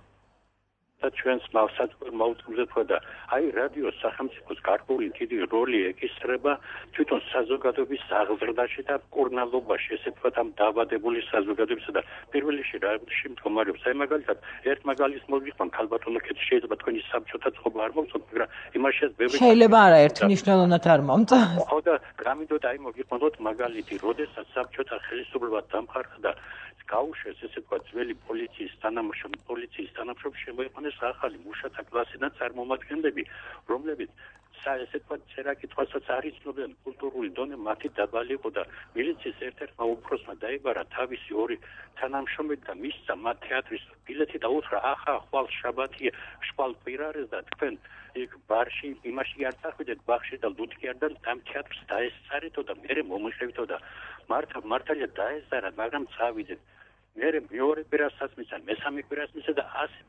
და ჩვენს მაუწყებზე თქვა და აი რადიო სახელმწიფოს გარკვეული დიდი როლი ეკისრება თვითონ საზოგადოების აღზრდაში და კურნალობაში ესე თქვა ამ დაავადებული საზოგადოებისა და პირველ რიგში რა მდგომარეობს აი მაგალითად ერთ მაგალითს მოგიყვან ქალბატონო კეთ შეიძლება თქვენი საბჭოთა წყობა არ მოგწონთ მაგრამ იმაშიც ბევრი შეიძლება არა ერთ მნიშვნელოვნად არ მომწონს ხო და გამიდოთ აი მოგიყვანოთ მაგალითი როდესაც საბჭოთა ხელისუფლება დამხარდა და გაუშვეს ესე თქვა ძველი პოლიციის თანამშრომლები შემოიყვანეს ახალი მუშათა კლასიდან წარმომადგენლები რომლებიც ესე თქვა წერა-კითხვასაც არ იცნობდნენ კულტურული დონე მათი დაბალი იყო და მილიციის ერთ-ერთმა უფროსმა დაიბარა თავისი ორი თანამშრომელი და მისცა მათ თეატრის ბილეთი და უთხრა ახლა ხვალ შაბათია შვალ კვირარეს და თქვენ იქ ბარში იმაში არ წახვიდეთ ბაღში და ლუდკიარ და ამ თეატრს დაესწარეთო და მე მომიხევითო და მართალია დაესწარა მაგრამ წავიდეთ მე მეორე კვირასაც მისცა მესამე კვირას მისცა და ასე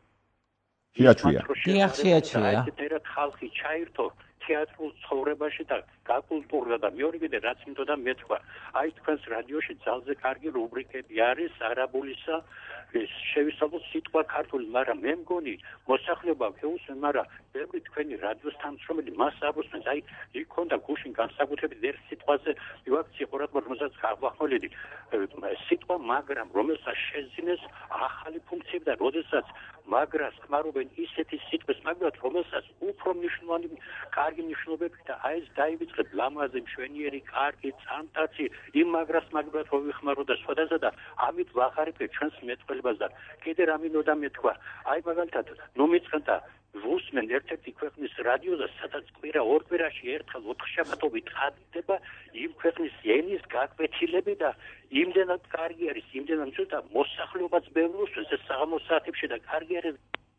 შეაჩვია ერთ ხალხი ჩაირთო თეატრულ ცხოვრებაში და გაკულტურდა და მეორე კიდე რაც მინდოდა მეთქვა აი თქვენს რადიოში ძალზე კარგი რუბრიკები არის არაბულისა შევისწავლოთ სიტყვა ქართული მაგრამ მე მგონი მოსახლეობა შეუსმენ მაგრამ ბევრი თქვენი რადიოს თანამშრომელი მას აღუსმენს აი იქ ქონდა გუშინ განსაკუთრებით ერთ სიტყვაზე ვაქცი ყურადღება რომელსაც გავახმოვლედი სიტყვა მაგრამ რომელსაც შეძინეს ახალი ფუნქციები და როდესაც მაგრას ხმარობენ ისეთი სიტყვის მაგრამ რომელსაც უფრო მნიშვნელოვანი კარგი მნიშვნელობები და აი ეს დაივიწყეთ ლამაზი მშვენიერი კარგი წამტაცი იმ მაგრას მაგრამ რო ვიხმარო და სხვადასხვა და ამით ვახარებთ ჩვენს მეტყველებას და კიდე რა მინდოდა მეთქვა აი მაგალითად ნუ მიწყენდა ვუსმენ ერთ-ერთი ქვეყნის რადიოზე სადაც კვირა ორ კვირაში ერთხელ 4 შაბათობით ხდება იმ ქვეყნის ენის გაკვეთილები და იმდენად კარგი არის იმდენად ცოტა მოსახლეობაც ბევრი უსვენს ეს საღამოს საათებში და კარგი არის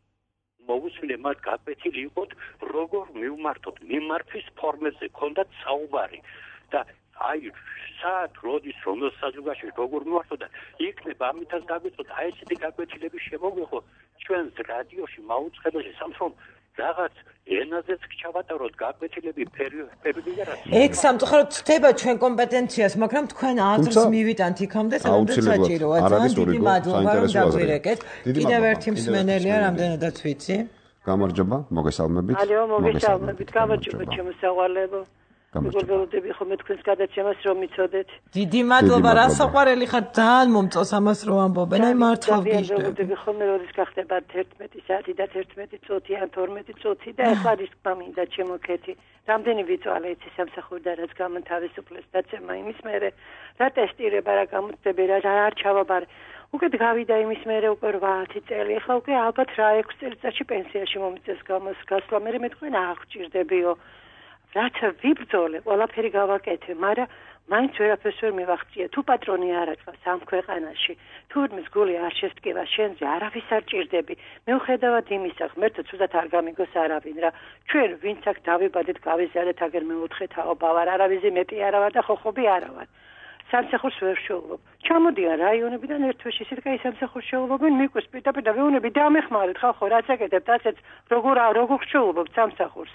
მოვუსმენე მათ გაკვეთილი იყოთ როგორ მივმართოთ მიმართვის ფორმებზე ქონდათ საუბარი და აი საათ როდის რომელ საზოგადოებაში როგორ მივმართოთ და იქნება ამითაც დაგვიწოთ აი ესეთი გაკვეთილები შემოგვიღო ჩვენს რადიოში მაუწყებელში სამწუხაროდ რაღაც ენაზეც ჩავატაროთ გაკვეთილები პერიოდი და რაც ეგ სამწუხაროდ ხდება ჩვენ კომპეტენციას მაგრამ თქვენ აზრს მივიტანთ იქამდე სადაც საჭიროა ძალიან დიდი მადლობა რომ დაგვირეკეთ კიდევ ერთი მსმენელია რამდენადაც ვიცი გამარჯობა მოგესალმებით ალო მოგესალმებით გამარჯობა ჩემო საყვარლებო მეგობრებო ხომ თქვენს გადაცემას რომ მიცოდეთ დიდი მადლობა რა საყვარელი ხარ ძალიან მომწონს ამას რომ ამბობენ აი მართლა ვგიჟდები ხომ როდის გახდება 11 საათი და 11 წუთი ან 12 წუთი და ახლა ის გამინდა ჩემო ქეთი რამდენი ვიწვალე იცი სამსახური და რაც გამთავისუფლეს დაცემა იმის მერე რა ტესტირება რა გამოწდები რა არ ჩავაბარე უკეთ გავიდა იმის მერე უკვე 8 წელი ახლა უკვე ალბათ რა 6 წელიწადში პენსიაში მომიწეს გასვლა მე თქვენ აღჭირდებიო რაც ვიბრძოლე, ყველაფერი გავაკეთე, მაგრამ მაინც ვერაფერს ვერ მივახციე. თუ პატრონი არ აწყავს ამ ქვეყანაში, თუ მის გული არ შესტკივა შენზე, არავის არ ჭირდები. მეუხედავად იმისა, ღმერთო ცუდად არ გამიგოს არავინ რა. ჩვენ ვინც აქ დავიბადეთ, გავიზარდეთ, აგერ მეუთხე თაობა ვარ, არავის მეტი არა ვარ და ხოხობი არა ვარ. სამსახურს ვერ შეულობ. ჩამოდიან რაიონებიდან ერთ თვეში ისეთ კაი სამსახურს შეულობენ, მიკვეს პირდაპირ რაიონები დამეხმარეთ ხალხო, რაც აკეთებთ, ასეც როგორ შეულობთ სამსახურს.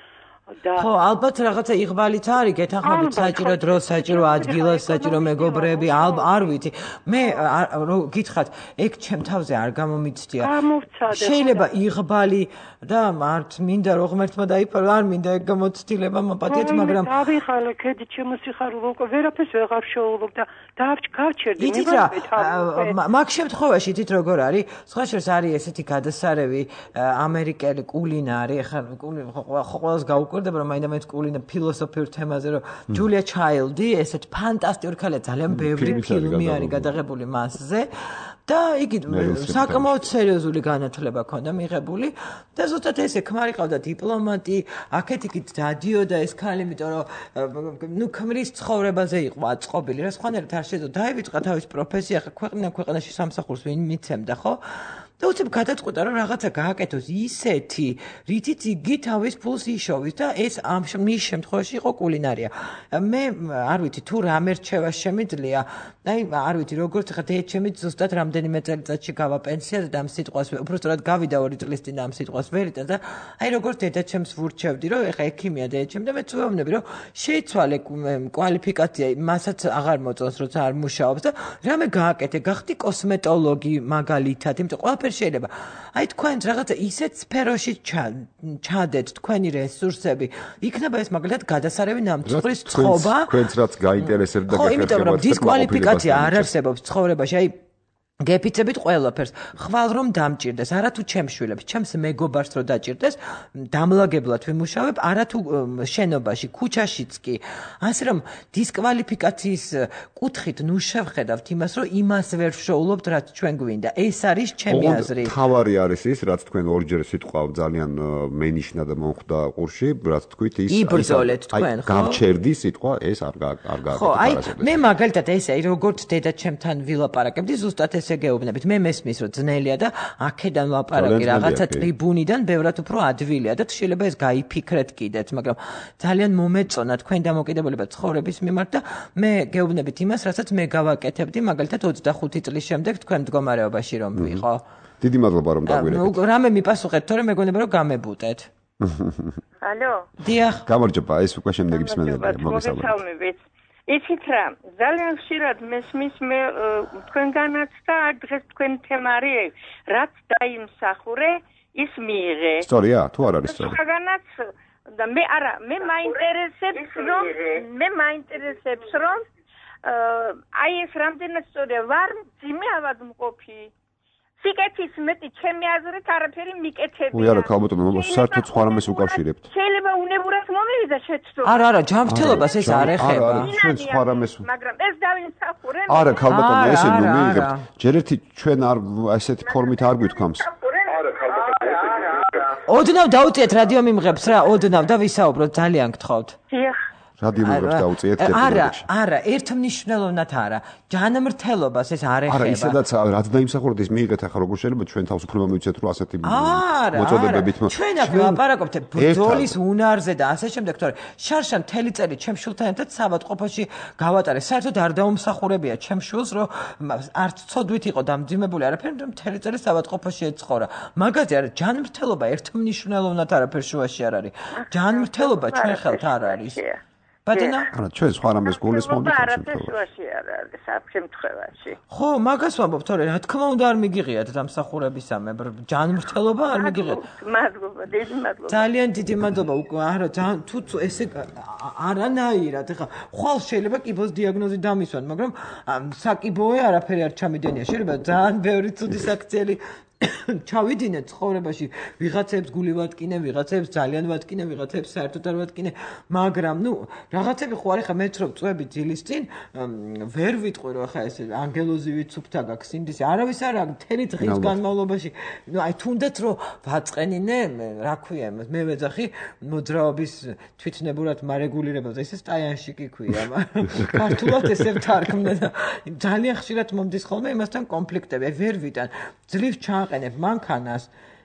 ხო, ალბათ რაღაცა იღბალიც არის, გეთანხმებით საჭირო დრო, საჭირო ადგილას, საჭირო მეგობრები, არ ვიცი. მე გითხრათ, ეგ ჩემ თავზე არ გამომიცდია. შეიძლება იღბალი და მართ მინდა რომ ღმერთმა დაიფარო, არ მინდა ეგ გამოცდილება მოპატიეთ, მაგრამ დავიხალე ქედი შემოსიხარულო, ვერაფერს ვეღარ შეულობ და გავჩერდი. იცით რა, მაგ შემთხვევაში იცით როგორ არის? სხვა შორის არის ესეთი გადასარევი ამერიკელი კულინარი, ეხლა ყველას გაუკვირდება რომ მაინდა-მაინც კულინა ფილოსოფიურ თემაზე რომ ჯულია ჩაილდი, ესეთ ფანტასტიკური ქალია, ძალიან ბევრი ფილმი არის გადაღებული მასზე. და იგი საკმაოდ სერიოზული განათლება ჰქონდა მიღებული და ზუსტად ესე ქმარი ყავდა დიპლომატი, აქეთ-იქით დადიოდა ეს ქალი, იმიტომ რომ ქმრის ცხოვრებაზე იყო აწყობილი, რა სხვანაირად არ შეძლო დაივიწყა თავის პროფესია, ხა ქვეყანაში სამსახურს ვინ მიცემდა, ხო? და უცებ გადაწყვეტა რომ რაღაცა გააკეთოს ისეთი, რითიც იგი თავის ფულს იშოვის და ეს მის შემთხვევაში იყო კულინარია. მე არ ვიცი თუ რამე რჩევა შემიძლია, აი არ ვიცი როგორც ხა დედაჩემიც ზუსტად რამდენიმე წელიწადში გავა პენსიაზე და ამ სიტყვას უბრალოდ გავიდა 2 წლის წინ ამ სიტყვას ვერ იტანს და აი როგორც დედაჩემს ვურჩევდი რომ ეხა ექიმია დედაჩემ და მე ვეუბნები რომ შეიცვალე კვალიფიკაცია მასაც აღარ მოწონს როცა არ მუშაობს და რამე გააკეთე, გახდი კოსმეტოლოგი მაგალითად, იმიტომ ყველაფერი შეიძლება. აი თქვენს რაღაცა ისეთ სფეროში ჩადეთ თქვენი რესურსები, იქნება ეს მაგალითად გადასარევი ნამცხვრის წყობა. თქვენს რაც გაინტერესებდა და გაკეთებთ. ხო, იმიტომ რომ დისკვალიფიკაცია არ არსებობს ცხოვრებაში, აი გეფიცებით ყველაფერს. ხვალ რომ დამჭირდეს, არა თუ ჩემს შვილებს, ჩემს მეგობარს რო დაჭირდეს, დამლაგებლად ვიმუშავებ, არა თუ შენობაში, ქუჩაშიც კი. ასე რომ დისკვალიფიკაციის კუთხით ნუ შევხედავთ იმას, რომ იმას ვერ ვშოულობთ, რაც ჩვენ გვინდა. ეს არის ჩემი აზრი. თავარი არის ის, რაც თქვენ ორჯერ სიტყვა ძალიან მენიშნა და მომხვდა ყურში, რაც თქვით ის იბრძოლეთ თქვენ, ხო? გავჩერდი სიტყვა, ეს არ გააკეთეთ. ხო, აი მე მაგალითად ესე როგორც დედაჩემთან ვილაპარაკებდი, ზუსტად ესე გეუბნებით. მე მესმის რომ ძნელია და აქედან ლაპარაკი რაღაცა ტრიბუნიდან ბევრად უფრო ადვილია და შეიძლება ეს გაიფიქრეთ კიდეც, მაგრამ ძალიან მომეწონა თქვენ დამოკიდებულება ცხოვრების მიმართ და მე გეუბნებით იმას, რასაც მე გავაკეთებდი, მაგალითად 25 წლის შემდეგ თქვენ მდგომარეობაში რომ ვიყო. დიდი მადლობა რომ დაგვირეკეთ. რამე მიპასუხეთ, თორემ მეგონება რომ გამებუტეთ. ალო. დიახ. გამარჯობა, ეს უკვე შემდეგი მსმენელია, მოგესალმებით. იცით რა, ძალიან ხშირად მესმის მე თქვენგანაც და დღეს თქვენ თემა არის, რაც დაიმსახურე, ის მიიღე. სწორია, თუ არ არის სწორი? სხვაგანაც და მე მაინტერესებს რომ აი ეს რამდენად სწორია, ვარ ძიმე ავადმყოფი. სიკეთის მეტი ჩემი აზრით არაფერი მიკეთებია. უი არა, ქალბატონო, საერთოდ სხვა რამეს უკავშირებთ. შეიძლება უნებურად მომივიდა შეცდომა. არა, ჯანმრთელობას ეს არ ეხება. ჩვენ სხვა რამეს. მაგრამ ეს დავინსახურე. არა, ქალბატონო, ესე ნუ მიიღებთ. ჯერ ერთი ჩვენ არ ესეთი ფორმით არ გვითქვამს. ოდნავ დაუწიეთ რადიო მიმღებს რა, ოდნავ და ვისაუბროთ, ძალიან გთხოვთ. დიახ. რადიო მიმღებს დაუწიეთ კეთილობაში. არა, ერთმნიშვნელოვნად არა. ჯანმრთელობას ეს არ ეხება. არა, ისედაც რაც დაიმსახურეთ ის მიიღეთ, ახლა როგორ შეიძლება ჩვენ თავს უფრო მომივიცეთ რომ ასეთი მოწოდებებით ჩვენ აქ ვილაპარაკობთ ბრძოლის უნარზე და ასე შემდეგ, თორე შარშან მთელი წელი ჩემ შვილთან ერთად საავადმყოფოში გავატარე. საერთოდ არ დაუმსახურებია ჩემ შვილს, რომ არც ცოდვით იყო დამძიმებული არაფერი, რომ მთელი წელი საავადმყოფოში ეცხოვრა. მაგაზე არა, ჯანმრთელობა ერთმნიშვნელოვნად არაფერ შუაში არ არის. ჯანმრთელობა ჩვენ ხელთ არ არის. ბატონო? არა, ჩვენ სხვა რამეს გულისხმობთ შემთხვევაში არ შემთხვევაში. ხო, მაგას ვამბობ, თორე რა თქმა უნდა არ მიგიღიათ დამსახურებისამე, ჯანმრთელობა არ მიგიღიათ. მადლობა, დიდი მადლობა. ძალიან დიდი მადლობა. არა, თუ ესე არანაირად, ეხლა ხვალ შეიძლება კიბოს დიაგნოზი დამისვან, მაგრამ საკიბოე არაფერი არ ჩამიდენია. შეიძლება ძალიან ბევრი ცუდი საქციელი ჩავიდინეთ ცხოვრებაში, ვიღაცებს გული ვატკინე, ვიღაცებს ძალიან ვატკინე, ვიღაცებს საერთოდ არ ვატკინე, მაგრამ ნუ რაღაცები ხო არის ხა მეც რომ წვები ძილის წინ ვერ ვიტყვი რომ ხა ეს ანგელოზივით სუფთა გაქვს ინდისი, არავის არ აქვს მთელი დღის განმავლობაში. ნუ აი თუნდაც რომ ვაწყენინე, რა ქვია იმას, მე ვეძახი მოძრაობის თვითნებურად მარეგულირებაზე, ესე სტაიანში კი ქვია, მაგრამ ქართულად ესე ვთარგმნე და ძალიან ხშირად მომდის ხოლმე იმასთან კონფლიქტები, ვერ ვიტან. ძლივ ჩააყენებ მანქანას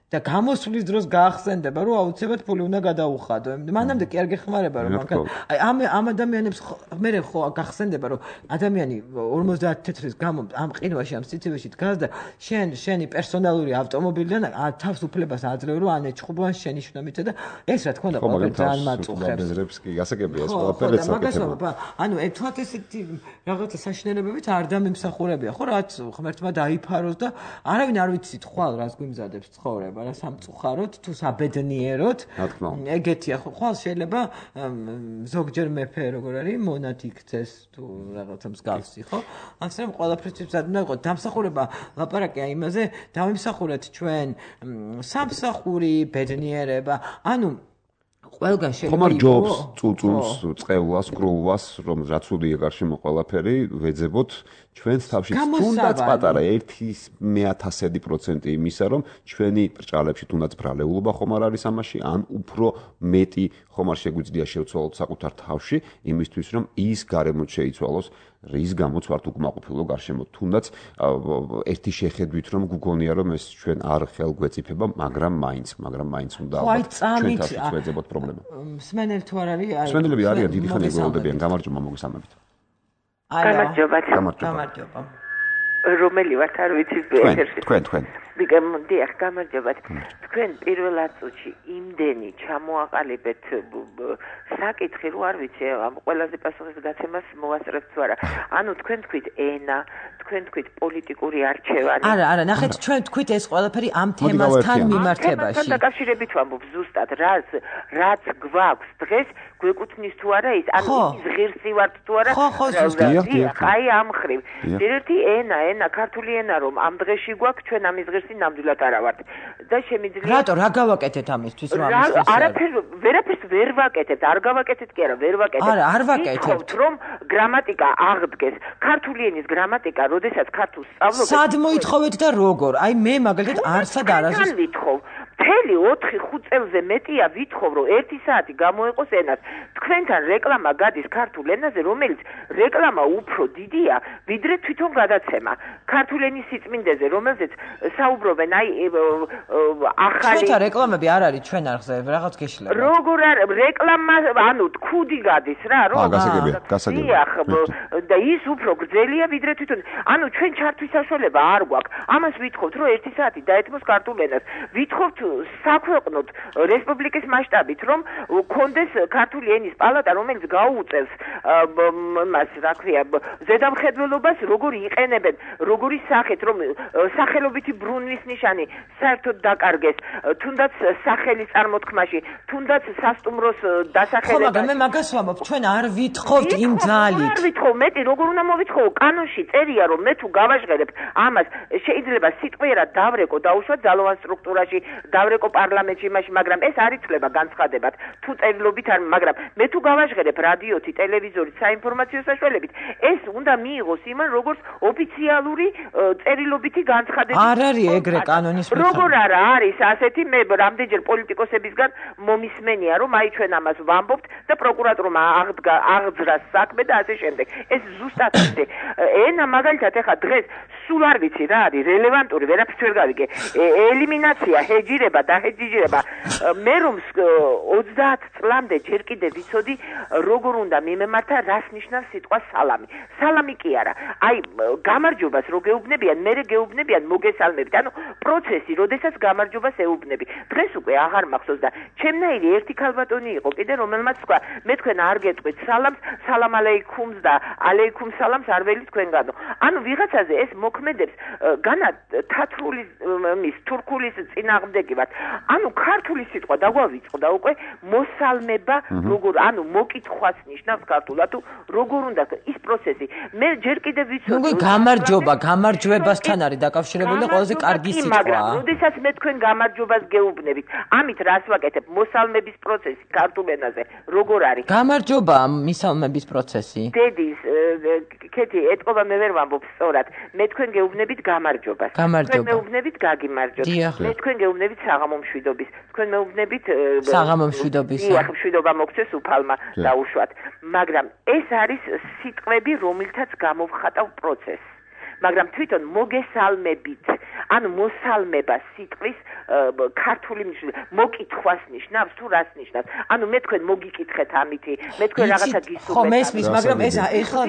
და გამოსვლის დროს გაახსენდება, რომ აუცილებლად ფული უნდა გადაუხადო. მანამდე კი არ გეხმარება, რომ მანქანა. აი ამ ადამიანებს მე ხო გახსენდება, რომ ადამიანი 50 თეთრის გამო ამ ყინვაში, ამ სიცივეში დგას და შენი პერსონალური ავტომობილიდან თავს უფლებას აძლევ, რომ ან ეჩხუბო, ან შენი შრომითა და ეს რა თქმა უნდა ყველაფერი ძალიან მაწუხებს. ბეზრებს კი გასაგებია ეს ყველაფერი წაკეთება. ანუ ერთად ესეთი რაღაცა საშინელებებით არ დამემსახურებია, ხო რაც ღმერთმა დაიფაროს და არავინ არ ვიცით ხვალ რას გვიმზადებს ცხოვრება. რა სამწუხაროდ თუ საბედნიეროდ ეგეთია ხვალ შეიძლება ზოგჯერ მეფე როგორ არის მონად იქცეს თუ რაღაცა მსგავსი ხო ასე რომ ყველაფრის მზად უნდა იყოს დამსახურება ლაპარაკია იმაზე დავიმსახურეთ ჩვენ სამსახური ბედნიერება ანუ ყველგან შეიძლება ხომ არ ჯობს წუწუნს წყევლას კრულვას რომ რაც უდია გარშემო ყველაფერი ვეძებოთ ჩვენს თავში თუნდაც პატარა 1/1000% იმისა რომ ჩვენი ბრჭყალებში თუნდაც ბრალეულობა ხომ არ არის ამაში ან უფრო მეტი ხომ არ შეგვიძლია შევცვალოთ საკუთარ თავში იმისთვის რომ ის გარემოთ შეიცვალოს რის გამოც ვართ უკმაყოფილო გარშემო თუნდაც ერთი შეხედვით რომ გგონია რომ ეს ჩვენ არ ხელგვეწიფება მაგრამ მაინც უნდა ჩვენ თავში ვეძებოთ პრობლემა მსმენელი თუ არ არის მსმენელები არიან დიდი ხანი ეგროვდებიან გამარჯობა მოგესალმებით გამარჯობა რომელი ვართ არ ვიცი თქვენ დიახ გამარჯობა თქვენ პირველ აწუთში იმდენი ჩამოაყალიბეთ საკითხი რო არ ვიცი ამ ყველაზე პასუხის გაცემას მოვასწრებთ თუ არა ანუ თქვენ თქვით ენა თქვენ თქვით პოლიტიკური არჩევანი არა ნახეთ ჩვენ თქვით ეს ყველაფერი ამ თემასთან მიმართებაში თემასთან დაკავშირებით ვამბობ ზუსტად რაც გვაქვს დღეს გვეკუთვნის თუ არა ის ანუ ის ღირსი ვართ თუ არა აი ამ ხრივ ერთი ენა ქართული ენა რომ ამ დღეში გვაქვს ჩვენ ამის ღირსი ნამდვილად არა ვართ და შემიძლია რატო რა გავაკეთეთ ამისთვის რომ ამის ღირსი არაფერს ვერაფერს ვერ ვაკეთებთ არ გავაკეთეთ კი არა ვერ ვაკეთებთ არა არ ვაკეთებთ რომ გრამატიკა აღდგეს ქართული ენის გრამატიკა როდესაც ქართულს სწავლობთ სად მოითხოვეთ და როგორ აი მე მაგალითად არსად არასდროს ვითხოვ მთელი 4-5 წელზე მეტია ვითხოვ რომ 1 საათი გამოეყოს ენას თქვენთან რეკლამა გადის ქართულ ენაზე რომელიც რეკლამა უფრო დიდია ვიდრე თვითონ გადაცემა ქართულ ენის სიწმინდეზე რომელზეც საუბრობენ აი ახალი ჩვენთან რეკლამები არ არის ჩვენ არხზე რაღაც გეშლება როგორ არ რეკლამა ანუ თქვუდი გადის რა რომ გასაგებია და ის უფრო გრძელია ვიდრე თვითონ ანუ ჩვენ ჩართვის საშუალება არ გვაქვს ამას ვითხოვთ რომ 1 საათი დაეთმოს ქართულ ენას ვითხოვთ საქვეყნოდ რესპუბლიკის მასშტაბით რომ კონდეს ქართული ენის პალატა რომელიც გაუწევს მას რა ქვია ზედამხედველობას როგორ იყენებენ როგორი სახით რომ სახელობითი ბრუნვის ნიშანი საერთოდ დაკარგეს თუნდაც სახელის წარმოთქმაში თუნდაც სასტუმროს დასახელება ხო მაგრამ მე მაგას ვამბობ ჩვენ არ ვითხოვთ იმ ძალით არ ვითხოვ მეტი როგორ უნდა მოვითხოვო კანონში წერია რომ მე თუ გავაჟღერებ ამას შეიძლება სიტყვიერად დავრეკო დაუშვათ ძალოვან სტრუქტურაში დავრეკო პარლამენტში იმაში მაგრამ ეს არ იცლება განცხადებად თუ წერილობით არ მაგრამ მე თუ გავაჟღერებ რადიოთი ტელევიზორით საინფორმაციო საშუალებით ეს უნდა მიიღოს იმან როგორც ოფიციალური წერილობითი განცხადება არ არის ეგრე კანონის მიხედვით როგორ არა არის ასეთი მე რამდენჯერ პოლიტიკოსებისგან მომისმენია რომ აი ჩვენ ამას ვამბობთ და პროკურატურმა აღძრა საქმე და ასე შემდეგ ეს ზუსტად ისე ენა მაგალითად ეხა დღეს სულ არ ვიცი რა არის რელევანტური ვერაფერს ვერ გავიგე ელიმინაცია ჰეჯირება და ჰეჯირება მე რომ 30 წლამდე ჯერ კიდე ვიცოდი როგორ უნდა მიმემართა რას ნიშნავს სიტყვა სალამი კი არა აი გამარჯვებას რო გეუბნებიან მე გეუბნებიან მოგესალმებით ანუ პროცესი როდესაც გამარჯვებას ეუბნები დღეს უკვე აღარ მახსოვს და ჩემნაირი ერთი ქალბატონი იყო კიდე რომელმაც თქვა მე თქვენ არ გეტყვით სალამ ალეიქუმს და ალეიქუმ სალამს არ ველი თქვენგანო ანუ ვიღაცაზე ეს მოქმედებს განა თათრული მის თურქულის წინააღმდეგი ვართ ანუ ქართული სიტყვა დაგვავიწყდა უკვე მოსალმება როგორ ანუ მოკითხვას ნიშნავს ქართულად თუ როგორ უნდა ის პროცესი მე ჯერ კიდევ ვიცოდი გამარჯვებასთან არის დაკავშირებული და ყველაზე კარგი სიტყვა მაგრამ როდესაც მე თქვენ გამარჯვებას გეუბნებით ამით რას ვაკეთებ მოსალმების პროცესი ქართულ ენაზე როგორ არის გამარჯობა მისალმების პროცესი დედის კეთი ეთყობა მე ვერ ვამბობ სწორად მე თქვენ გეუბნებით გამარჯვებას თქვენ მეუბნებით გაგიმარჯვოთ მე თქვენ გეუბნებით საღამო მშვიდობის თქვენ მეუბნებით საღამო მშვიდობის მშვიდობა მოგცეს უფალმა დაუშვათ მაგრამ ეს არის სიტყვები რომლითაც გამოვხატავ პროცესს მაგრამ თვითონ მოგესალმებით ანუ მოსალმება სიტყვის ქართული მოკითხვას ნიშნავს თუ რას ნიშნავს ანუ მე თქვენ მოგიკითხეთ ამითი მე თქვენ რაღაცა გისურვებთ ხო მესმის მაგრამ ეს ეხლა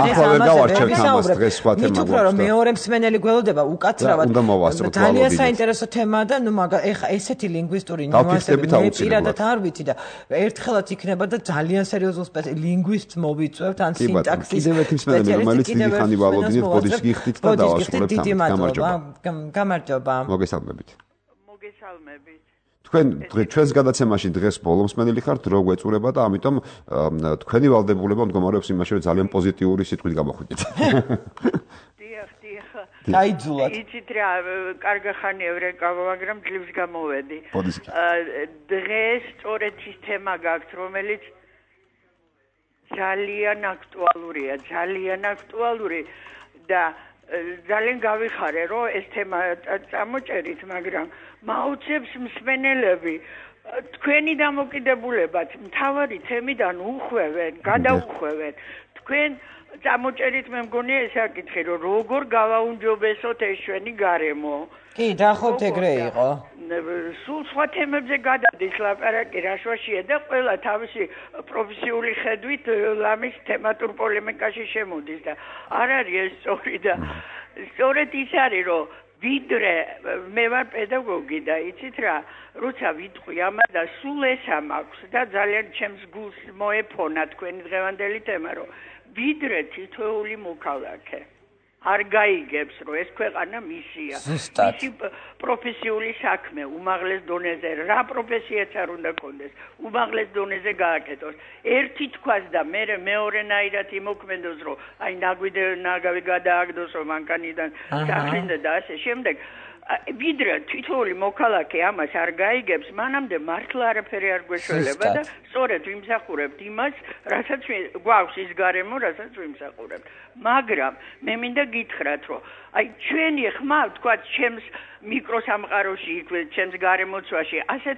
მით უფრო რომ მეორე მსმენელი გველოდება უკაცრავად ძალიან საინტერესო თემაა და ნუ მაგრამ ეხლა ესეთი ლინგვისტური ნიუანსები მე პირადად არ ვიცი და ერთხელაც იქნება და ძალიან სერიოზულ ლინგვისტს მოვიწევთ ან სინტაქსის კიდევ ერთი მსმენელი რომელიც დიდი ხანი ვალოდინით ბოდიშს გიხდით და დავასრულებთ გამარჯობა მოგესალმებით თქვენ ჩვენს გადაცემაში დღეს ბოლო მსმენელი ხართ რო გვეწურება და ამიტომ თქვენი ვალდებულება მდგომარეობს იმაში რომ ძალიან პოზიტიური სიტყვით გამოხვიდეთ დაიძულათ იცით რა კარგი ხანი ევრეკავა მაგრამ ძლივს გამოვედი დღეს სწორედ ის თემა გაქვთ რომელიც ძალიან აქტუალური და ძალიან გავიხარე რომ ეს თემა წამოჭერით მაგრამ მაუცებს მსმენელები თქვენი დამოკიდებულებათ მთავარი თემიდან გადაუხვევენ თქვენ წამოჭერით მე მგონია ეს აკითხე რომ როგორ გავაუნჯობესოთ ეს ჩვენი გარემო კი დაახობთ ეგრე იყო სულ სხვა თემებზე გადადის ლაპარაკი რაშვაშია და ყველა თავისი პროფესიული ხედვით ამის თემატურ პოლემიკაში შემოდის და არ არის ეს სწორი და სწორედ ის არის რომ ვიდრე მე ვარ პედაგოგი და იცით რა როცა ვიტყვი ამას და სულ ეს ამაქვს და ძალიან ჩემს გულს მოეფონა თქვენი დღევანდელი თემა რომ ვიდრე თითოეული მოქალაქე არ გაიგებს რომ ეს ქვეყანა მისია მისი პროფესიული საქმე უმაღლეს დონეზე რა პროფესიაც არ უნდა კონდეს უმაღლეს დონეზე გააკეთოს ერთი თქვას და მე მეორენაირად იმოქმედოს რომ აი ნაგავი გადააგდოს რომ მანქანიდან სახინდა და ასე შემდეგ ვიდრე თითოეული მოქალაქე ამას არ გაიგებს მანამდე მართლა არაფერი არ გვეშველება და სწორედ ვიმსახურებთ იმას რასაც გვაქვს ის გარემო რასაც ვიმსახურებთ მაგრამ მე მინდა გითხრათ რომ აი ჩვენი ხმა თქვა ჩემს მიკროსამყაროში ჩემს გარემოცვაში ასეთ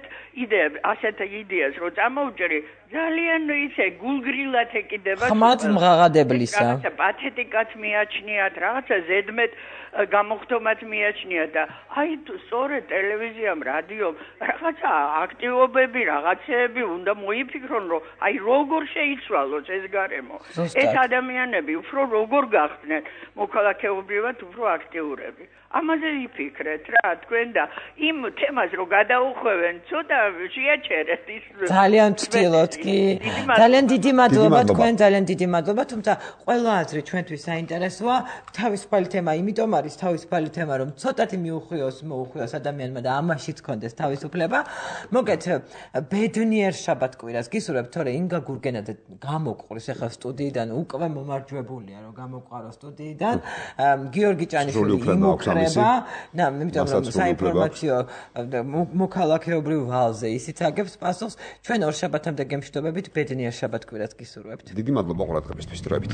იდეას რომ წამოვჭრი ძალიან ისე გულგრილად ეკიდება ხმად მღაღადებლისა რაღაცა პათეტიკაც მიაჩნიათ რაღაცა ზედმეტ გამოხდომაც მიაჩნიათ და აი სწორედ ტელევიზიამ რადიომ რაღაცა აქტივობები რაღაცეები უნდა მოიფიქრონ რომ აი როგორ შეიცვალოს ეს გარემო ეს ადამიანები უფრო როგორ გახდნენ მოქალაქეობრივად უფრო აქტიურები ამაზე იფიქრეთ რა თქვენ და იმ თემას რო გადაუხვევენ ცოტა შეაჩერეთ ის ძალიან ვცდილობთ კი ძალიან დიდი მადლობა თქვენ ძალიან დიდი მადლობა თუმცა ყველა აზრი ჩვენთვის საინტერესოა თავისუფალი თემა იმიტომ არის თავისუფალი თემა რომ ცოტათი მოუხვიოს ადამიანმა და ამაშიც კონდეს თავისუფლება მოგეთ ბედნიერ შაბათკვირას გისურვებთ თორე ინგა გურგენაძე გამოყრის ახლა სტუდიიდან უკვე მომარჯვებულია რომ გამოყარო სტუდიიდან გიორგი ჭანიშვილი იმუქრება და იმიტომ რომ საინფორმაციო მოქალაქეობრივ ვალზე ისიც აგებს პასუხს ჩვენ ორ შაბათამდე გემშვიდობებით ბედნიერ შაბათკვირას გისურვებთ დიდი მადლობა ყურადღებისთვის დროებით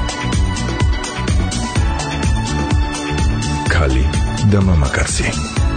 ქალი და მამაკაცი